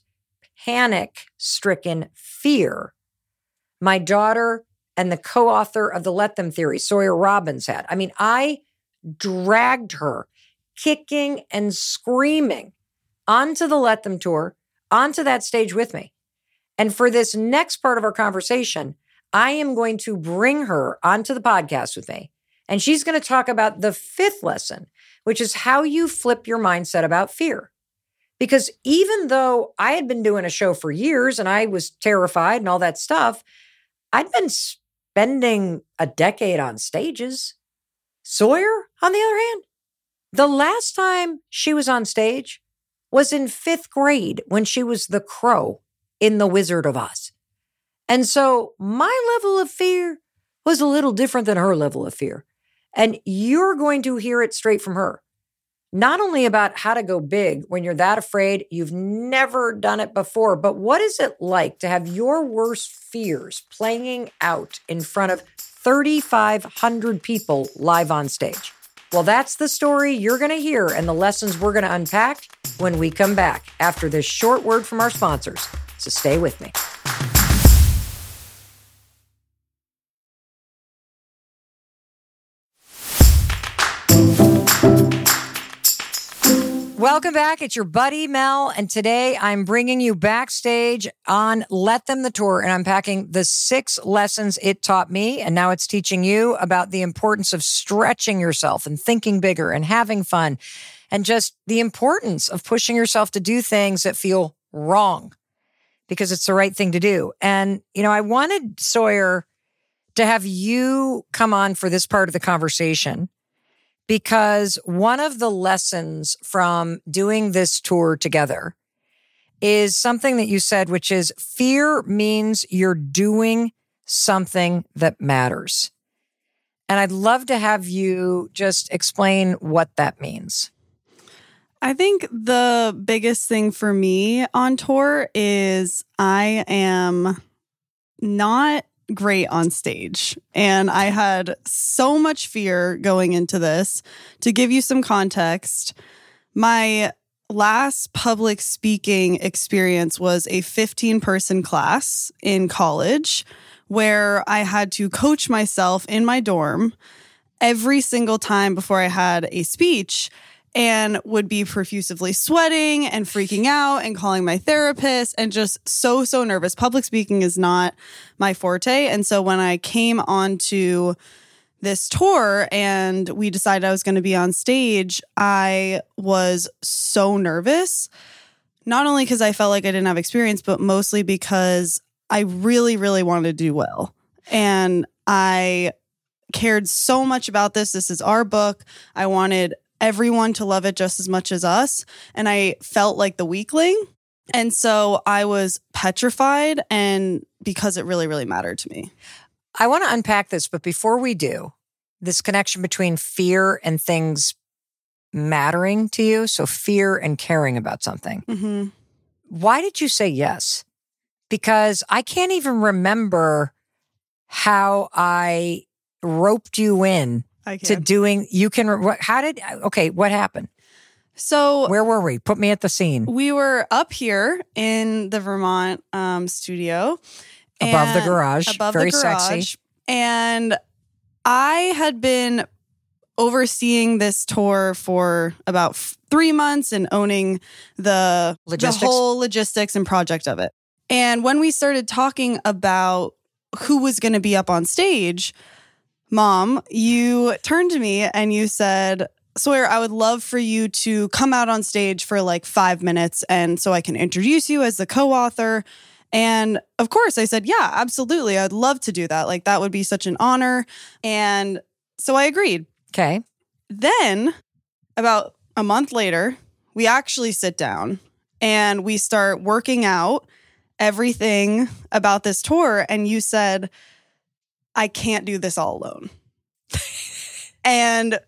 panic-stricken fear, my daughter and the co-author of the Let Them Theory, Sawyer Robbins, had. I mean, I dragged her kicking and screaming onto the Let Them tour, onto that stage with me. And for this next part of our conversation, I am going to bring her onto the podcast with me. And she's going to talk about the 5th lesson, which is how you flip your mindset about fear. Because even though I had been doing a show for years and I was terrified and all that stuff, I'd been spending a decade on stages. Sawyer, on the other hand, the last time she was on stage was in 5th grade when she was the crow in The Wizard of Oz. And so my level of fear was a little different than her level of fear. And you're going to hear it straight from her. Not only about how to go big when you're that afraid, you've never done it before, but what is it like to have your worst fears playing out in front of 3,500 people live on stage? Well, that's the story you're going to hear and the lessons we're going to unpack when we come back after this short word from our sponsors. So stay with me. Welcome back. It's your buddy Mel, and today I'm bringing you backstage on Let Them the Tour and unpacking the 6 lessons it taught me, and now it's teaching you about the importance of stretching yourself and thinking bigger and having fun, and just the importance of pushing yourself to do things that feel wrong because it's the right thing to do. And, you know, I wanted Sawyer to have you come on for this part of the conversation, because one of the lessons from doing this tour together is something that you said, which is fear means you're doing something that matters. And I'd love to have you just explain what that means. I think the biggest thing for me on tour is I am not great on stage. And I had so much fear going into this. To give you some context, my last public speaking experience was a 15-person class in college where I had to coach myself in my dorm every single time before I had a speech. and would be profusively sweating and freaking out and calling my therapist and just so nervous. Public speaking is not my forte. And so when I came onto this tour and we decided I was going to be on stage, I was so nervous, not only because I felt like I didn't have experience, but mostly because I really, really wanted to do well. And I cared so much about this. This is our book. I wanted everyone to love it just as much as us. And I felt like the weakling. And so I was petrified, and because it really, really mattered to me. I want to unpack this, but before we do, this connection between fear and things mattering to you, so fear and caring about something. Mm-hmm. Why did you say yes? Because I can't even remember how I roped you in to doing, what happened? So where were we? Put me at the scene. We were up here in the Vermont studio. Above the garage. Very sexy. And I had been overseeing this tour for about 3 months and owning the whole logistics and project of it. And when we started talking about who was going to be up on stage, Mom, you turned to me and you said, Sawyer, I would love for you to come out on stage for like 5 minutes and so I can introduce you as the co-author. And of course I said, yeah, absolutely. I'd love to do that. Like that would be such an honor. And so I agreed. Okay. Then about a month later, we actually sit down and we start working out everything about this tour. And you said, I can't do this all alone. And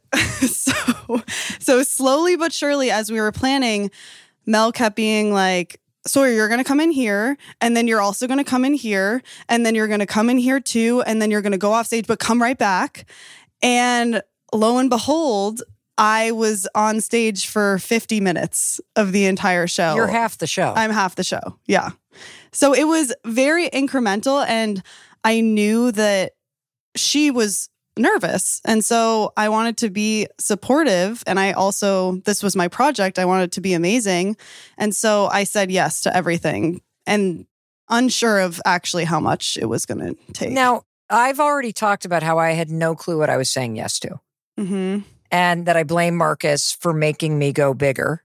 so slowly but surely, as we were planning, Mel kept being like, Sawyer, you're going to come in here, and then you're also going to come in here, and then you're going to come in here too, and then you're going to go off stage, but come right back. And lo and behold, I was on stage for 50 minutes of the entire show. You're half the show. I'm half the show. Yeah. So it was very incremental, and I knew that she was nervous. And so I wanted to be supportive. And this was my project. I wanted it to be amazing. And so I said yes to everything and unsure of actually how much it was going to take. Now, I've already talked about how I had no clue what I was saying yes to. Mm-hmm. And that I blame Marcus for making me go bigger.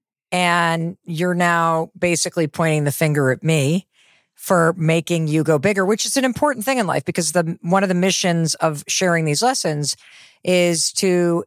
And you're now basically pointing the finger at me for making you go bigger, which is an important thing in life because one of the missions of sharing these lessons is to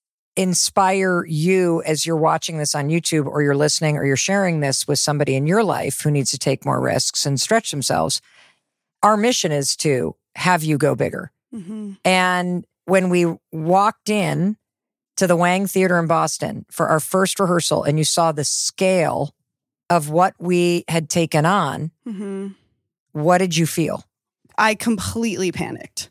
inspire you as you're watching this on YouTube or you're listening or you're sharing this with somebody in your life who needs to take more risks and stretch themselves. Our mission is to have you go bigger. Mm-hmm. And when we walked in to the Wang Theater in Boston for our first rehearsal and you saw the scale of what we had taken on, mm-hmm. What did you feel? I completely panicked.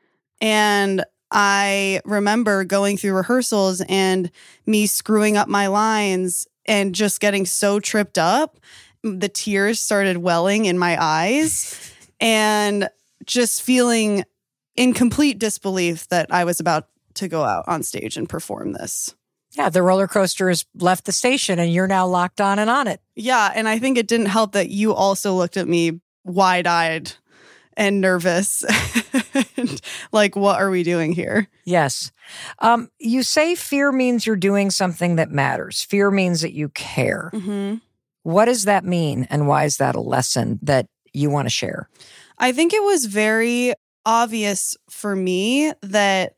And I remember going through rehearsals and me screwing up my lines and just getting so tripped up. The tears started welling in my eyes and just feeling in complete disbelief that I was about to go out on stage and perform this. Yeah, the roller coaster has left the station and you're now locked on and on it. Yeah, and I think it didn't help that you also looked at me wide-eyed and nervous. And like, what are we doing here? Yes. You say fear means you're doing something that matters. Fear means that you care. Mm-hmm. What does that mean? And why is that a lesson that you want to share? I think it was very obvious for me that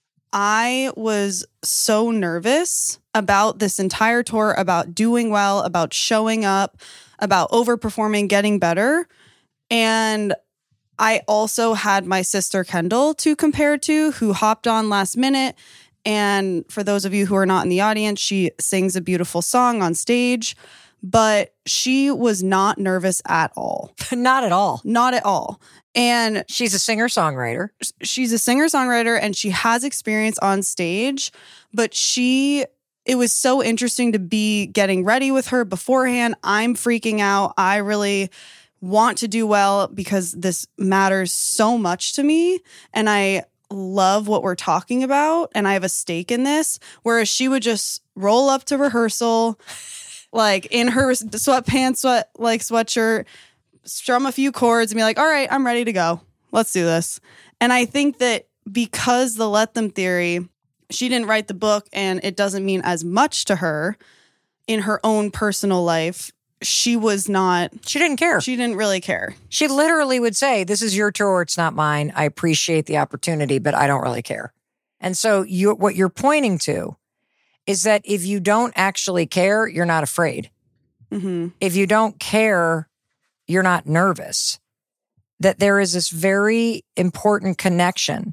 I was so nervous about this entire tour, about doing well, about showing up, about overperforming, getting better. And I also had my sister Kendall to compare to, who hopped on last minute. And for those of you who are not in the audience, she sings a beautiful song on stage, but she was not nervous at all. Not at all. Not at all. And she's a singer-songwriter. She's a singer-songwriter and she has experience on stage, but it was so interesting to be getting ready with her beforehand. I'm freaking out. I really want to do well because this matters so much to me. And I love what we're talking about and I have a stake in this. Whereas she would just roll up to rehearsal, like in her sweatpants, sweatshirt, strum a few chords and be like, all right, I'm ready to go. Let's do this. And I think that because the Let Them theory, she didn't write the book and it doesn't mean as much to her in her own personal life. She didn't care. She didn't really care. She literally would say, this is your tour. It's not mine. I appreciate the opportunity, but I don't really care. And so what you're pointing to is that if you don't actually care, you're not afraid. Mm-hmm. If you don't care, you're not nervous. That there is this very important connection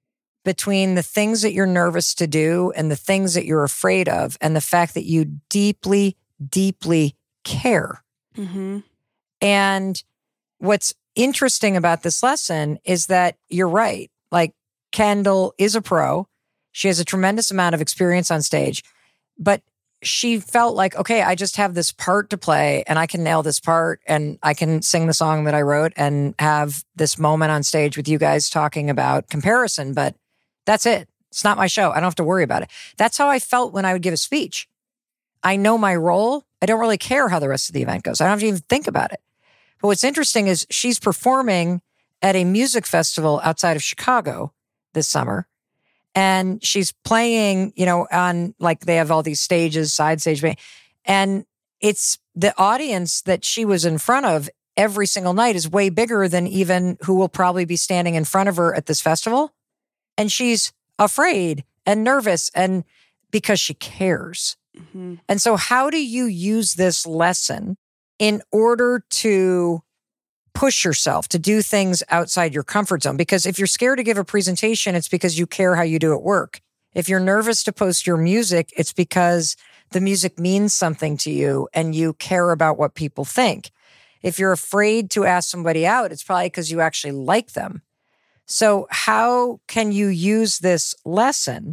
between the things that you're nervous to do and the things that you're afraid of and the fact that you deeply, deeply care. Mm-hmm. And what's interesting about this lesson is that you're right. Like, Kendall is a pro. She has a tremendous amount of experience on stage, but she felt like, okay, I just have this part to play and I can nail this part and I can sing the song that I wrote and have this moment on stage with you guys talking about comparison, but that's it. It's not my show. I don't have to worry about it. That's how I felt when I would give a speech. I know my role. I don't really care how the rest of the event goes. I don't have to even think about it. But what's interesting is she's performing at a music festival outside of Chicago this summer. And she's playing, on like they have all these stages, side stage. And it's the audience that she was in front of every single night is way bigger than even who will probably be standing in front of her at this festival. And she's afraid and nervous and because she cares. Mm-hmm. And so how do you use this lesson in order to push yourself to do things outside your comfort zone? Because if you're scared to give a presentation, it's because you care how you do at work. If you're nervous to post your music, it's because the music means something to you and you care about what people think. If you're afraid to ask somebody out, it's probably because you actually like them. So how can you use this lesson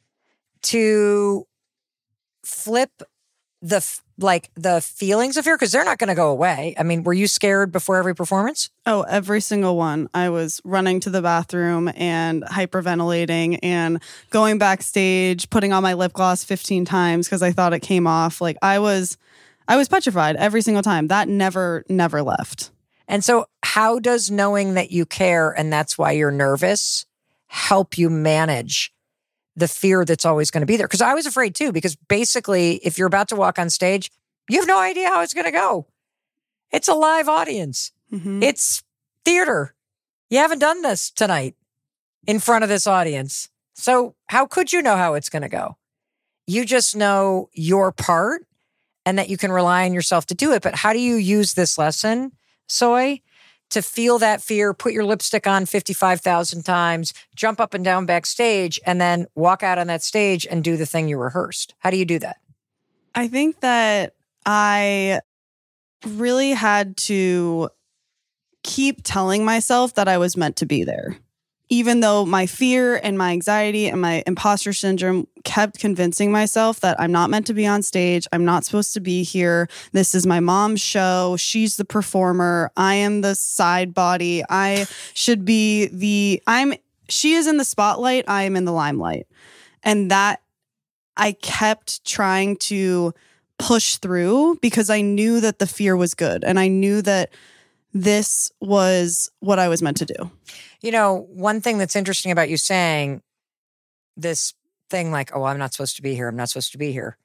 to flip the feelings of fear? Because they're not going to go away. I mean, were you scared before every performance? Oh, every single one. I was running to the bathroom and hyperventilating and going backstage, putting on my lip gloss 15 times because I thought it came off. Like I was petrified every single time. That never left. And so how does knowing that you care and that's why you're nervous help you manage the fear that's always going to be there? Because I was afraid too, because basically if you're about to walk on stage, you have no idea how it's going to go. It's a live audience. Mm-hmm. It's theater. You haven't done this tonight in front of this audience. So how could you know how it's going to go? You just know your part and that you can rely on yourself to do it. But how do you use this lesson, Soy, to feel that fear, put your lipstick on 55,000 times, jump up and down backstage, and then walk out on that stage and do the thing you rehearsed? How do you do that? I think that I really had to keep telling myself that I was meant to be there. Even though my fear and my anxiety and my imposter syndrome kept convincing myself that I'm not meant to be on stage. I'm not supposed to be here. This is my mom's show. She's the performer. I am the side body. I should be she is in the spotlight. I am in the limelight. And that I kept trying to push through because I knew that the fear was good. And I knew that this was what I was meant to do. One thing that's interesting about you saying this thing like, oh, I'm not supposed to be here. I'm not supposed to be here.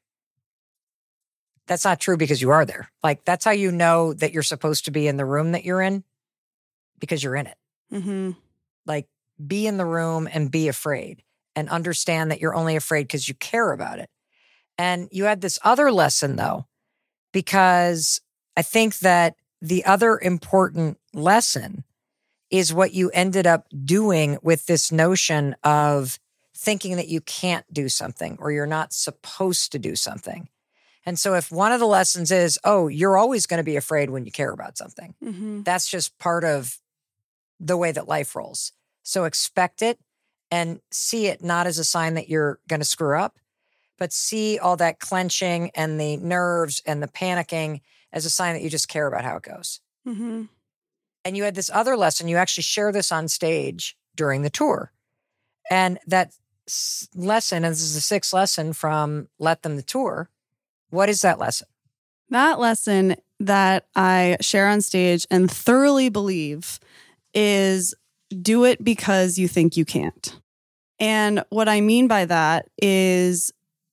That's not true because you are there. Like, that's how you know that you're supposed to be in the room that you're in because you're in it. Mm-hmm. Like, be in the room and be afraid and understand that you're only afraid because you care about it. And you had this other lesson, though, because I think that the other important lesson is what you ended up doing with this notion of thinking that you can't do something or you're not supposed to do something. And so if one of the lessons is, oh, you're always going to be afraid when you care about something, mm-hmm. that's just part of the way that life rolls. So expect it and see it not as a sign that you're going to screw up, but see all that clenching and the nerves and the panicking as a sign that you just care about how it goes. Mm-hmm. And you had this other lesson. You actually share this on stage during the tour. And that lesson, and this is the sixth lesson from Let Them the Tour. What is that lesson? That lesson that I share on stage and thoroughly believe is do it because you think you can't. And what I mean by that is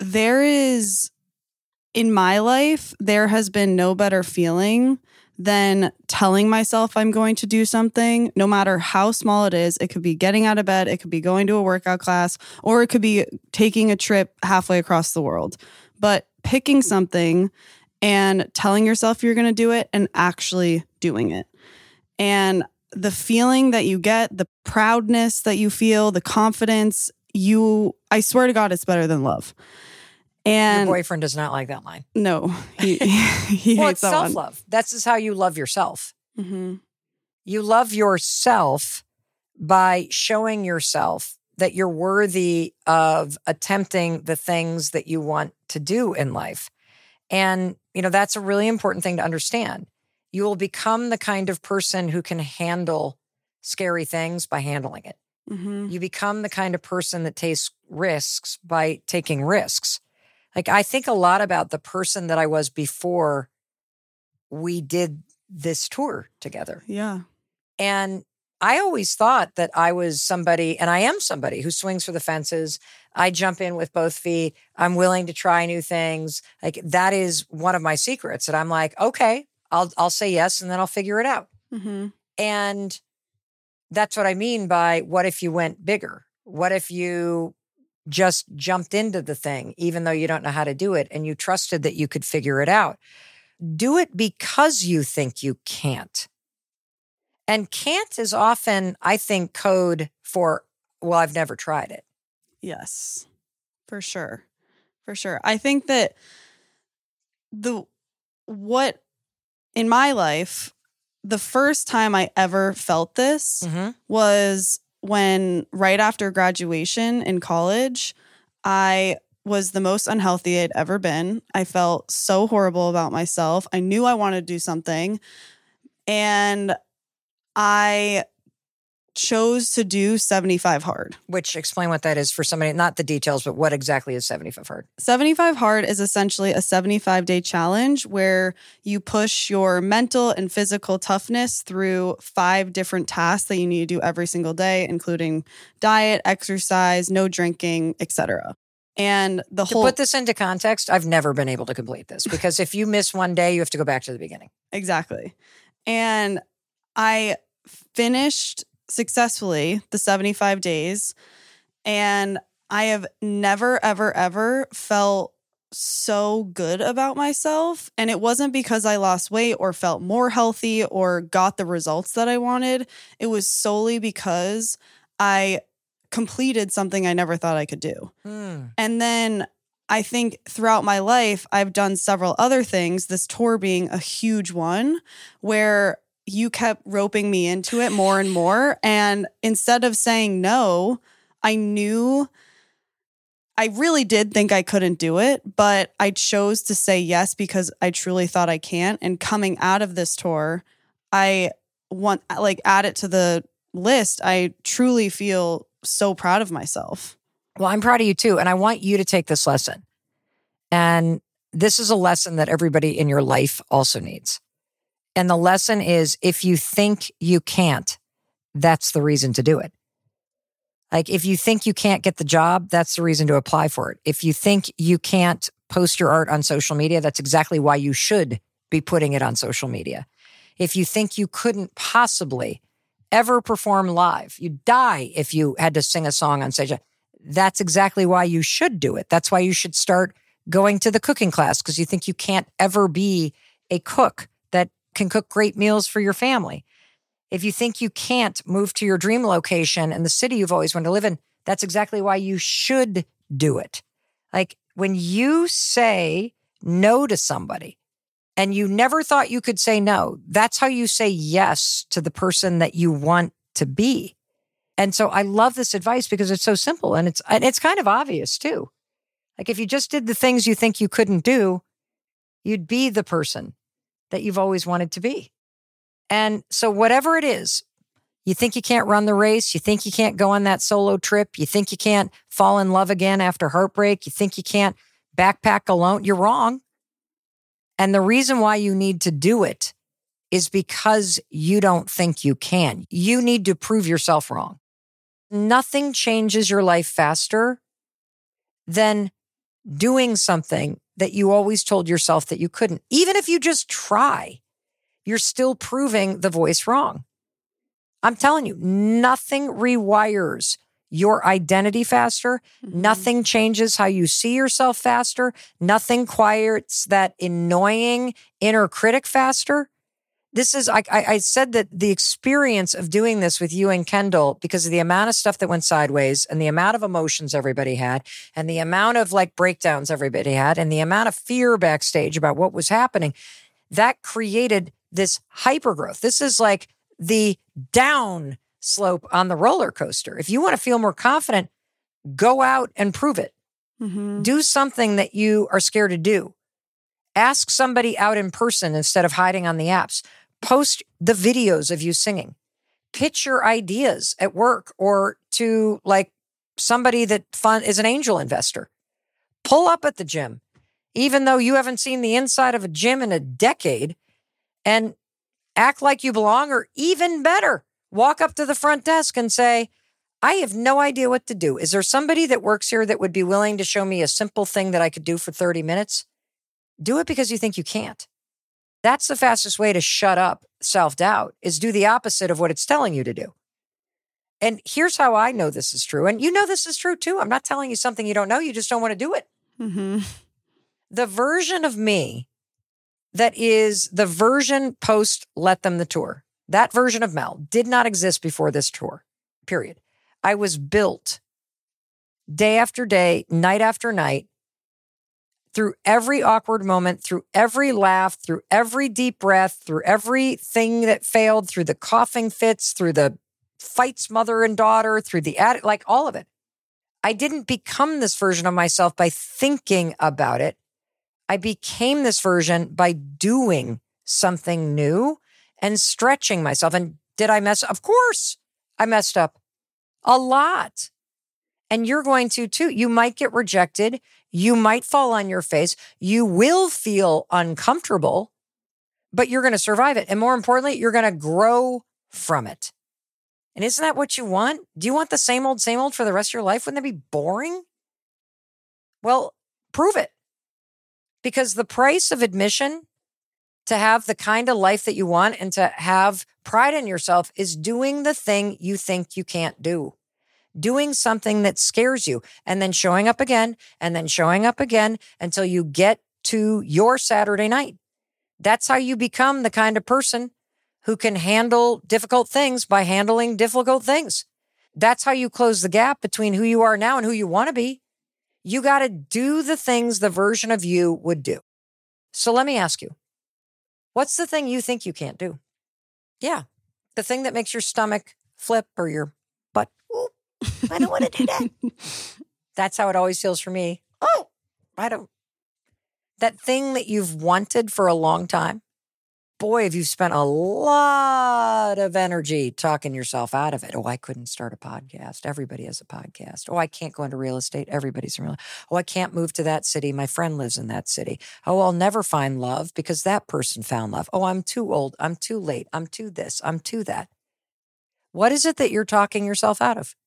in my life, there has been no better feeling than telling myself I'm going to do something, no matter how small it is. It could be getting out of bed, it could be going to a workout class, or it could be taking a trip halfway across the world. But picking something and telling yourself you're going to do it and actually doing it. And the feeling that you get, the proudness that you feel, the confidence, I swear to God, it's better than love. And your boyfriend does not like that line. No, he well, hates it's self-love. That's just how you love yourself. Mm-hmm. You love yourself by showing yourself that you're worthy of attempting the things that you want to do in life. And, that's a really important thing to understand. You will become the kind of person who can handle scary things by handling it. Mm-hmm. You become the kind of person that takes risks by taking risks. Like, I think a lot about the person that I was before we did this tour together. Yeah. And I always thought that I was somebody, and I am somebody who swings for the fences. I jump in with both feet. I'm willing to try new things. Like, that is one of my secrets. That I'm like, okay, I'll say yes, and then I'll figure it out. Mm-hmm. And that's what I mean by what if you went bigger? What if you just jumped into the thing, even though you don't know how to do it, and you trusted that you could figure it out? Do it because you think you can't. And can't is often, I think, code for, well, I've never tried it. Yes, for sure. For sure. I think that in my life, the first time I ever felt this was when right after graduation in college, I was the most unhealthy I'd ever been. I felt so horrible about myself. I knew I wanted to do something. And I chose to do 75 hard. Which, explain what that is for somebody, not the details, but what exactly is 75 hard? 75 hard is essentially a 75-day challenge where you push your mental and physical toughness through 5 different tasks that you need to do every single day, including diet, exercise, no drinking, etc. And to put this into context, I've never been able to complete this because if you miss one day, you have to go back to the beginning. Exactly. And I finished successfully the 75 days, and I have never, ever, ever felt so good about myself. And it wasn't because I lost weight or felt more healthy or got the results that I wanted. It was solely because I completed something I never thought I could do. And then I think throughout my life, I've done several other things, this tour being a huge one, where you kept roping me into it more and more. And instead of saying no, I really did think I couldn't do it, but I chose to say yes because I truly thought I can. And coming out of this tour, add it to the list. I truly feel so proud of myself. Well, I'm proud of you too. And I want you to take this lesson. And this is a lesson that everybody in your life also needs. And the lesson is, if you think you can't, that's the reason to do it. Like, if you think you can't get the job, that's the reason to apply for it. If you think you can't post your art on social media, that's exactly why you should be putting it on social media. If you think you couldn't possibly ever perform live, you'd die if you had to sing a song on stage, that's exactly why you should do it. That's why you should start going to the cooking class, because you think you can't ever be a cook that can cook great meals for your family. If you think you can't move to your dream location in the city you've always wanted to live in, that's exactly why you should do it. Like, when you say no to somebody and you never thought you could say no, that's how you say yes to the person that you want to be. And so I love this advice because it's so simple and it's kind of obvious too. Like, if you just did the things you think you couldn't do, you'd be the person that you've always wanted to be. And so whatever it is, You think you can't run the race. You think you can't go on that solo trip. You think you can't fall in love again after heartbreak. You think you can't backpack alone. You're wrong. And the reason why you need to do it is because you don't think you can. You need to prove yourself wrong. Nothing changes your life faster than doing something that you always told yourself that you couldn't. Even if you just try, you're still proving the voice wrong. I'm telling you, nothing rewires your identity faster. Mm-hmm. Nothing changes how you see yourself faster. Nothing quiets that annoying inner critic faster. This is, I said that the experience of doing this with you and Kendall, because of the amount of stuff that went sideways and the amount of emotions everybody had and the amount of like breakdowns everybody had and the amount of fear backstage about what was happening, that created this hypergrowth. This is like the down slope on the roller coaster. If you want to feel more confident, go out and prove it. Mm-hmm. Do something that you are scared to do. Ask somebody out in person instead of hiding on the apps. Post the videos of you singing. Pitch your ideas at work or to like somebody that is an angel investor. Pull up at the gym, even though you haven't seen the inside of a gym in a decade, and act like you belong, or even better, walk up to the front desk and say, I have no idea what to do. Is there somebody that works here that would be willing to show me a simple thing that I could do for 30 minutes? Do it because you think you can't. That's the fastest way to shut up self-doubt, is do the opposite of what it's telling you to do. And here's how I know this is true. And you know this is true too. I'm not telling you something you don't know. You just don't want to do it. Mm-hmm. The version of me that is the version post Let Them the Tour, that version of Mel did not exist before this tour, period. I was built day after day, night after night, through every awkward moment, through every laugh, through every deep breath, through everything that failed, through the coughing fits, through the fights mother and daughter, through the like all of it. I didn't become this version of myself by thinking about it. I became this version by doing something new and stretching myself. And did I mess up? Of course, I messed up a lot. And you're going to too. You might get rejected. You might fall on your face. You will feel uncomfortable, but you're going to survive it. And more importantly, you're going to grow from it. And isn't that what you want? Do you want the same old for the rest of your life? Wouldn't that be boring? Well, prove it. Because the price of admission to have the kind of life that you want and to have pride in yourself is doing the thing you think you can't do. Doing something that scares you and then showing up again and then showing up again until you get to your Saturday night. That's how you become the kind of person who can handle difficult things by handling difficult things. That's how you close the gap between who you are now and who you want to be. You got to do the things the version of you would do. So let me ask you, what's the thing you think you can't do? Yeah, the thing that makes your stomach flip or your butt. Ooh, I don't want to do that. That's how it always feels for me. Oh, that thing that you've wanted for a long time. Boy, have you spent a lot of energy talking yourself out of it. Oh, I couldn't start a podcast. Everybody has a podcast. Oh, I can't go into real estate. Everybody's in real estate. Oh, I can't move to that city. My friend lives in that city. Oh, I'll never find love because that person found love. Oh, I'm too old. I'm too late. I'm too this. I'm too that. What is it that you're talking yourself out of?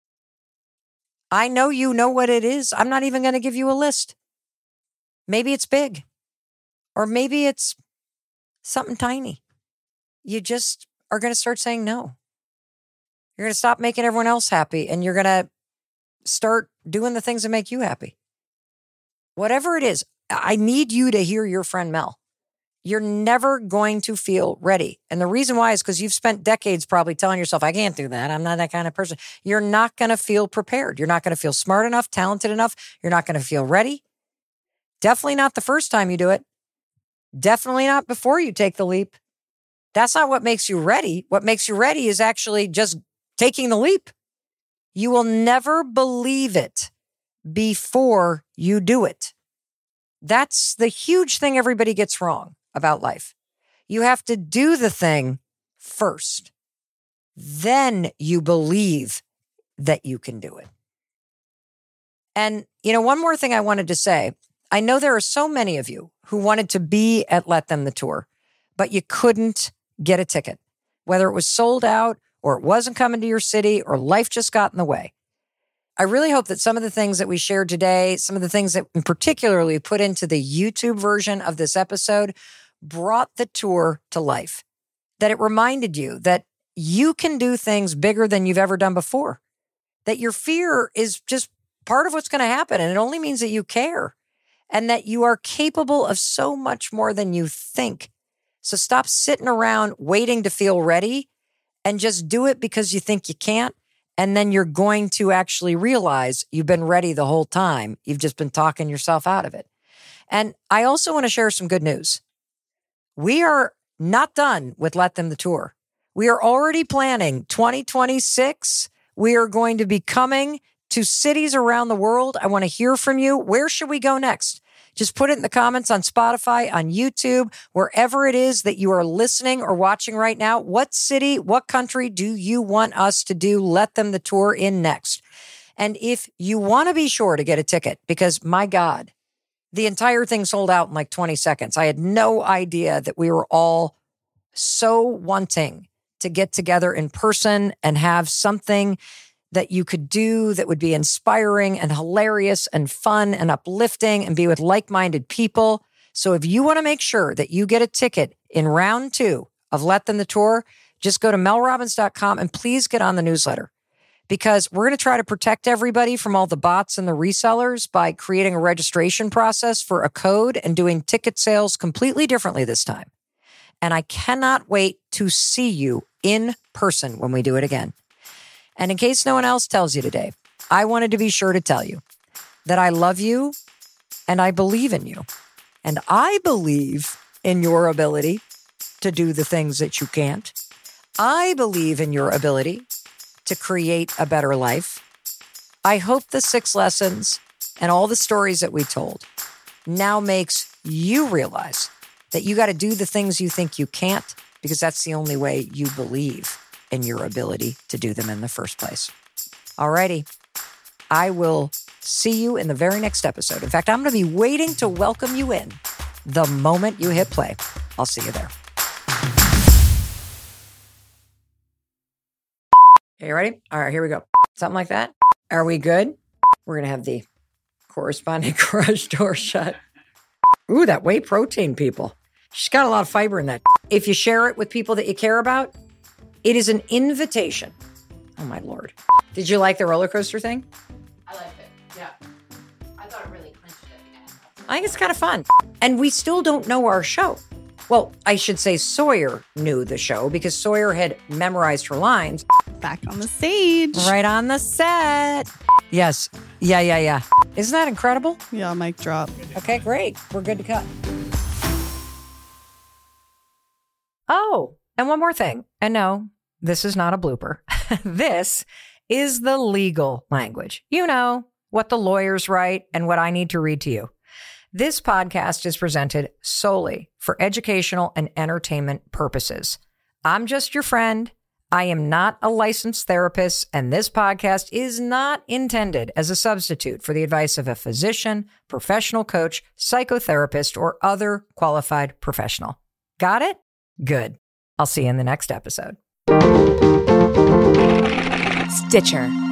I know you know what it is. I'm not even going to give you a list. Maybe it's big, or maybe it's something tiny. You just are going to start saying no. You're going to stop making everyone else happy, and you're going to start doing the things that make you happy. Whatever it is, I need you to hear your friend Mel. You're never going to feel ready. And the reason why is because you've spent decades probably telling yourself, I can't do that. I'm not that kind of person. You're not going to feel prepared. You're not going to feel smart enough, talented enough. You're not going to feel ready. Definitely not the first time you do it. Definitely not before you take the leap. That's not what makes you ready. What makes you ready is actually just taking the leap. You will never believe it before you do it. That's the huge thing everybody gets wrong about life. You have to do the thing first. then you believe that you can do it. And, one more thing I wanted to say. I know there are so many of you who wanted to be at Let Them the Tour, but you couldn't get a ticket, whether it was sold out or it wasn't coming to your city or life just got in the way. I really hope that some of the things that we shared today, some of the things that in particularly put into the YouTube version of this episode brought the tour to life, that it reminded you that you can do things bigger than you've ever done before, that your fear is just part of what's going to happen. And it only means that you care and that you are capable of so much more than you think. So stop sitting around waiting to feel ready and just do it because you think you can't. And then you're going to actually realize you've been ready the whole time. You've just been talking yourself out of it. And I also want to share some good news. We are not done with Let Them the Tour. We are already planning 2026. We are going to be coming to cities around the world. I want to hear from you. Where should we go next? Just put it in the comments on Spotify, on YouTube, wherever it is that you are listening or watching right now. What city, what country do you want us to do Let Them the Tour in next? And if you want to be sure to get a ticket, because my God, the entire thing sold out in like 20 seconds. I had no idea that we were all so wanting to get together in person and have something that you could do that would be inspiring and hilarious and fun and uplifting and be with like-minded people. So if you want to make sure that you get a ticket in round 2 of Let Them the Tour, just go to melrobbins.com and please get on the newsletter, because we're going to try to protect everybody from all the bots and the resellers by creating a registration process for a code and doing ticket sales completely differently this time. And I cannot wait to see you in person when we do it again. And in case no one else tells you today, I wanted to be sure to tell you that I love you and I believe in you. And I believe in your ability to do the things that you can't. I believe in your ability to create a better life. I hope the 6 lessons and all the stories that we told now makes you realize that you got to do the things you think you can't, because that's the only way you believe in your ability to do them in the first place. Alrighty. I will see you in the very next episode. In fact, I'm going to be waiting to welcome you in the moment you hit play. I'll see you there. Okay, you ready? All right, here we go. Something like that. Are we good? We're going to have the corresponding garage door shut. Ooh, that whey protein, people. She's got a lot of fiber in that. If you share it with people that you care about, it is an invitation. Oh, my Lord. Did you like the roller coaster thing? I liked it, yeah. I thought it really clinched it again. I think it's kind of fun. And we still don't know our show. Well, I should say Sawyer knew the show because Sawyer had memorized her lines. Back on the stage. Right on the set. Yes. Yeah. Isn't that incredible? Yeah, mic drop. Okay, great. We're good to cut. Oh, and one more thing. And no, this is not a blooper. This is the legal language. You know, what the lawyers write and what I need to read to you. This podcast is presented solely for educational and entertainment purposes. I'm just your friend. I am not a licensed therapist, and this podcast is not intended as a substitute for the advice of a physician, professional coach, psychotherapist, or other qualified professional. Got it? Good. I'll see you in the next episode. Stitcher.